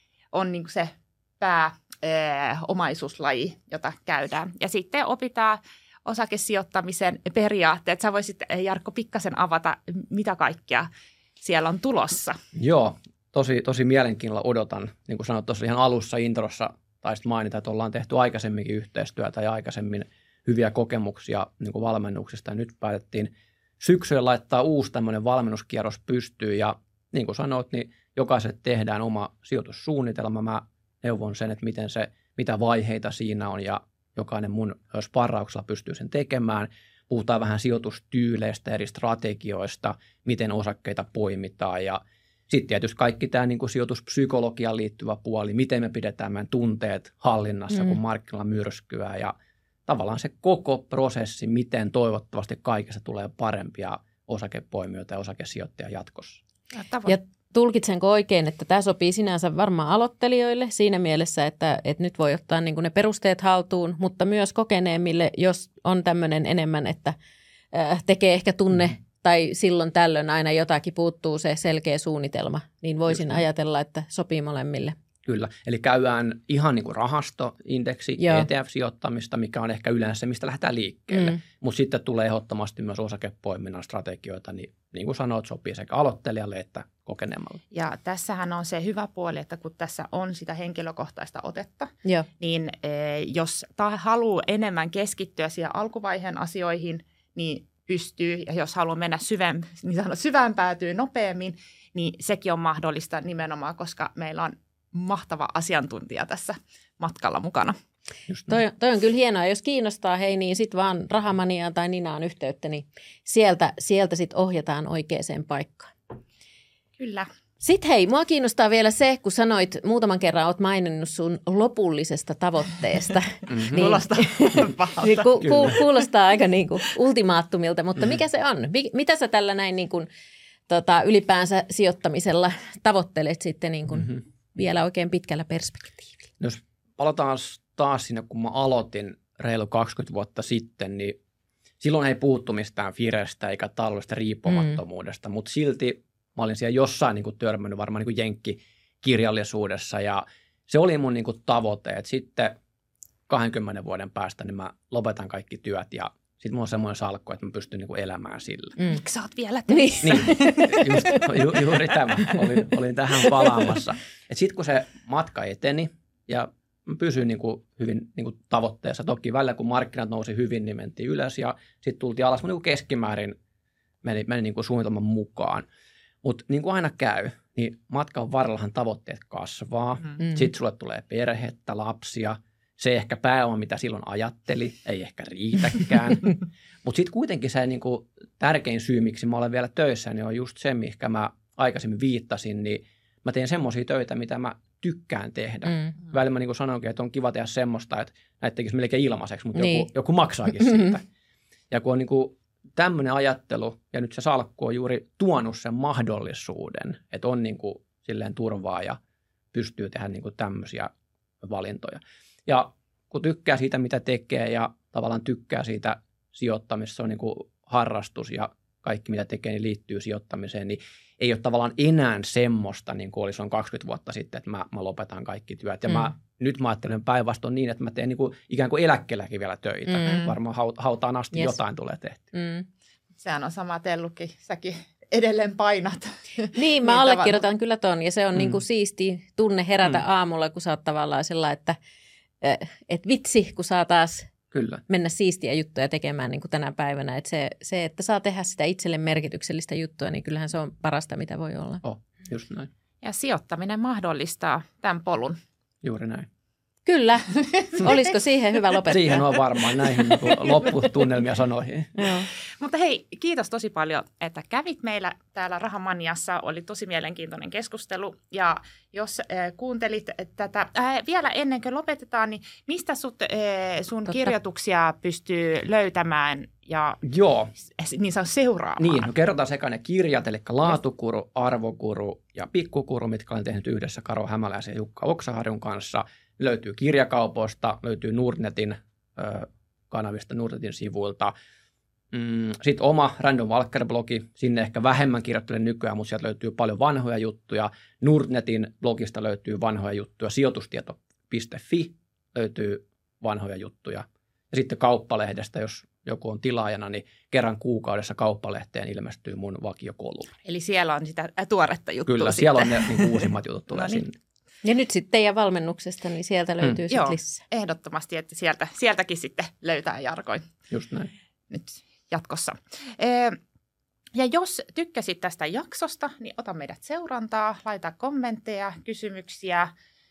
on niin kuin se pääomaisuuslaji, jota käydään. Ja sitten opitaan osakesijoittamisen periaatteet. Sä voisit, Jarkko, pikkasen avata, mitä kaikkea siellä on tulossa. Joo, tosi, tosi mielenkiinnolla odotan. Niin kuin sanoit tuossa ihan alussa introssa, taisit mainita, että ollaan tehty aikaisemminkin yhteistyötä ja aikaisemmin hyviä kokemuksia niin kuin valmennuksista. Ja nyt päätettiin syksyllä laittaa uusi tämmöinen valmennuskierros pystyyn ja niin kuin sanoit, niin jokaiselle tehdään oma sijoitussuunnitelma. Mä neuvon sen, että miten se, mitä vaiheita siinä on ja jokainen mun sparrauksella pystyy sen tekemään. Puhutaan vähän sijoitustyyleistä, eri strategioista, miten osakkeita poimitaan ja sitten tietysti kaikki tämä niin kuin sijoituspsykologiaan liittyvä puoli, miten me pidetään meidän tunteet hallinnassa, mm. kun markkinoilla myrskyää ja tavallaan se koko prosessi, miten toivottavasti kaikessa tulee parempia osakepoimijoita ja osakesijoittajia jatkossa. Ja, ja tulkitsenko oikein, että tämä sopii sinänsä varmaan aloittelijoille siinä mielessä, että, että nyt voi ottaa niin kuin ne perusteet haltuun, mutta myös kokeneemmille, jos on tämmöinen enemmän, että äh, tekee ehkä tunne mm. tai silloin tällöin aina jotakin puuttuu se selkeä suunnitelma, niin voisin Just ajatella, että sopii molemmille. Kyllä, eli käydään ihan niin kuin rahastoindeksi, Joo. E T F-sijoittamista, mikä on ehkä yleensä se, mistä lähdetään liikkeelle. Mm. Mutta sitten tulee ehdottomasti myös osakepoiminnan strategioita, niin niin kuin sanoit, sopii sekä aloittelijalle että kokeneemmalle. Ja tässähän on se hyvä puoli, että kun tässä on sitä henkilökohtaista otetta, Joo. niin e, jos ta- haluaa enemmän keskittyä siihen alkuvaiheen asioihin, niin pystyy, ja jos haluaa mennä syvään, niin sanoo, syvään päätyy nopeammin, niin sekin on mahdollista nimenomaan, koska meillä on mahtava asiantuntija tässä matkalla mukana. Toi, toi on kyllä hienoa. Jos kiinnostaa, hei, niin sitten vaan Rahamaniaan tai Ninaan yhteyttä, niin sieltä, sieltä sitten ohjataan oikeaan paikkaan. Kyllä. Sitten hei, mua kiinnostaa vielä se, kun sanoit, muutaman kerran olet maininnut sun lopullisesta tavoitteesta. Mm-hmm. niin, kuulostaa niin, ku, ku, kuulostaa aika niin kuin ultimaattumilta, mutta mikä se on? Mitä sä tällä näin niin kuin, tota, ylipäänsä sijoittamisella tavoittelet sitten niin kuin mm-hmm. vielä oikein pitkällä perspektiivillä? Jos palataan taas sinne, kun mä aloitin reilu kaksikymmentä vuotta sitten, niin silloin ei puhuttu mistään Firestä eikä taloudellisesta riippumattomuudesta, mm. mutta silti mä olin siellä jossain niin kuin törmännyt varmaan niin kuin jenkkikirjallisuudessa ja se oli mun niin kuin tavoite, että sitten kahdenkymmenen vuoden päästä niin mä lopetan kaikki työt ja sitten mulla on semmoinen salkku, että mä pystyn niin kuin elämään sillä. Mm. Miksi sä oot vielä töissä? Niin, just, ju, juuri tämä. Olin, olin tähän palaamassa. Sitten kun se matka eteni ja mä pysyin niin kuin hyvin niin kuin tavoitteessa. Toki välillä kun markkinat nousi hyvin, niin mentiin ylös ja sitten tultiin alas. Mutta niin kuin keskimäärin meni, meni niin kuin suunnitelman mukaan. Mutta niin kuin aina käy, niin matkan varrellahan tavoitteet kasvaa. Mm. Sitten sulle tulee perhettä, lapsia. Se ehkä pääoma, mitä silloin ajatteli, ei ehkä riitäkään. Mutta sitten kuitenkin se niin kuin tärkein syy, miksi mä olen vielä töissä, niin on just se, mihinkä mä aikaisemmin viittasin. Niin mä teen semmoisia töitä, mitä mä tykkään tehdä. Mm. Välillä mä niin kuin sanoinkin, että on kiva tehdä semmoista, että näitä tekisi melkein ilmaiseksi, mutta niin. joku, joku maksaakin siitä. Ja kun on niin kuin tämmöinen ajattelu, ja nyt se salkku on juuri tuonut sen mahdollisuuden, että on niin kuin silleen turvaa ja pystyy tehdä niin kuin tämmöisiä valintoja. Ja kun tykkää siitä, mitä tekee ja tavallaan tykkää siitä sijoittamisesta, se on niin kuin harrastus ja kaikki, mitä tekee, niin liittyy sijoittamiseen, niin ei ole tavallaan enää semmoista, niin kuin oli silloin kaksikymmentä vuotta sitten, että mä, mä lopetan kaikki työt. Ja mm. mä, nyt mä ajattelen päinvastoin niin, että mä teen niin kuin, ikään kuin eläkkeelläkin vielä töitä. Mm. Varmaan hautaan asti yes. jotain tulee tehty. Mm. Sehän on sama Tellukin, säkin edelleen painat. Niin, mä allekirjoitan kyllä ton, ja se on mm. niin kuin siisti tunne herätä mm. aamulla, kun sä oot tavallaan sellainen, että et vitsi, kun saa taas Kyllä. mennä siistiä juttuja tekemään niin kuin tänä päivänä. Et se, se, että saa tehdä sitä itselle merkityksellistä juttua, niin kyllähän se on parasta, mitä voi olla. Oh, just näin. Ja sijoittaminen mahdollistaa tämän polun. Juuri näin. Kyllä. Olisiko siihen hyvä lopettaa? Siihen on varmaan näihin lopputunnelmia sanoihin. Mutta hei, kiitos tosi paljon, että kävit meillä täällä Rahamaniassa. Oli tosi mielenkiintoinen keskustelu. Ja jos äh, kuuntelit tätä, äh, vielä ennen kuin lopetetaan, niin mistä sut, äh, sun Totta. kirjoituksia pystyy löytämään ja Joo. niin saa seuraamaan? Niin, no kerrotaan sekä ne kirjat, eli Laatukuru, Arvokuru ja Pikkukuru, mitkä olen tehnyt yhdessä Karo Hämäläisen ja Jukka Oksaharjun kanssa. Löytyy kirjakaupoista, löytyy Nordnetin ö, kanavista, Nordnetin sivuilta. Mm, Sitten oma Random Walker-blogi, sinne ehkä vähemmän kirjoittelen nykyään, mutta sieltä löytyy paljon vanhoja juttuja. Nordnetin blogista löytyy vanhoja juttuja, sijoitustieto piste fi löytyy vanhoja juttuja. Ja sitten Kauppalehdestä, jos joku on tilaajana, niin kerran kuukaudessa Kauppalehteen ilmestyy mun vakiokolumni. Eli siellä on sitä tuoretta juttua. Kyllä, sitten. siellä on ne niin uusimmat jutut tulee No niin. sinne. Ja nyt sitten teidän valmennuksesta, niin sieltä löytyy mm. sitten lisää. Ehdottomasti, että sieltä, sieltäkin sitten löytää Jarkoin Just näin. nyt jatkossa. Ee, ja jos tykkäsit tästä jaksosta, niin ota meidät seurantaa, laita kommentteja, kysymyksiä,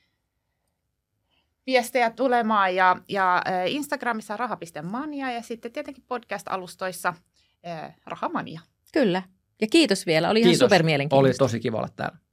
viestejä tulemaan ja, ja Instagramissa raha piste mania ja sitten tietenkin podcast-alustoissa Rahamania. Kyllä. Ja kiitos vielä, oli Kiitos. ihan supermielenkiintoista. Oli tosi kiva olla täällä.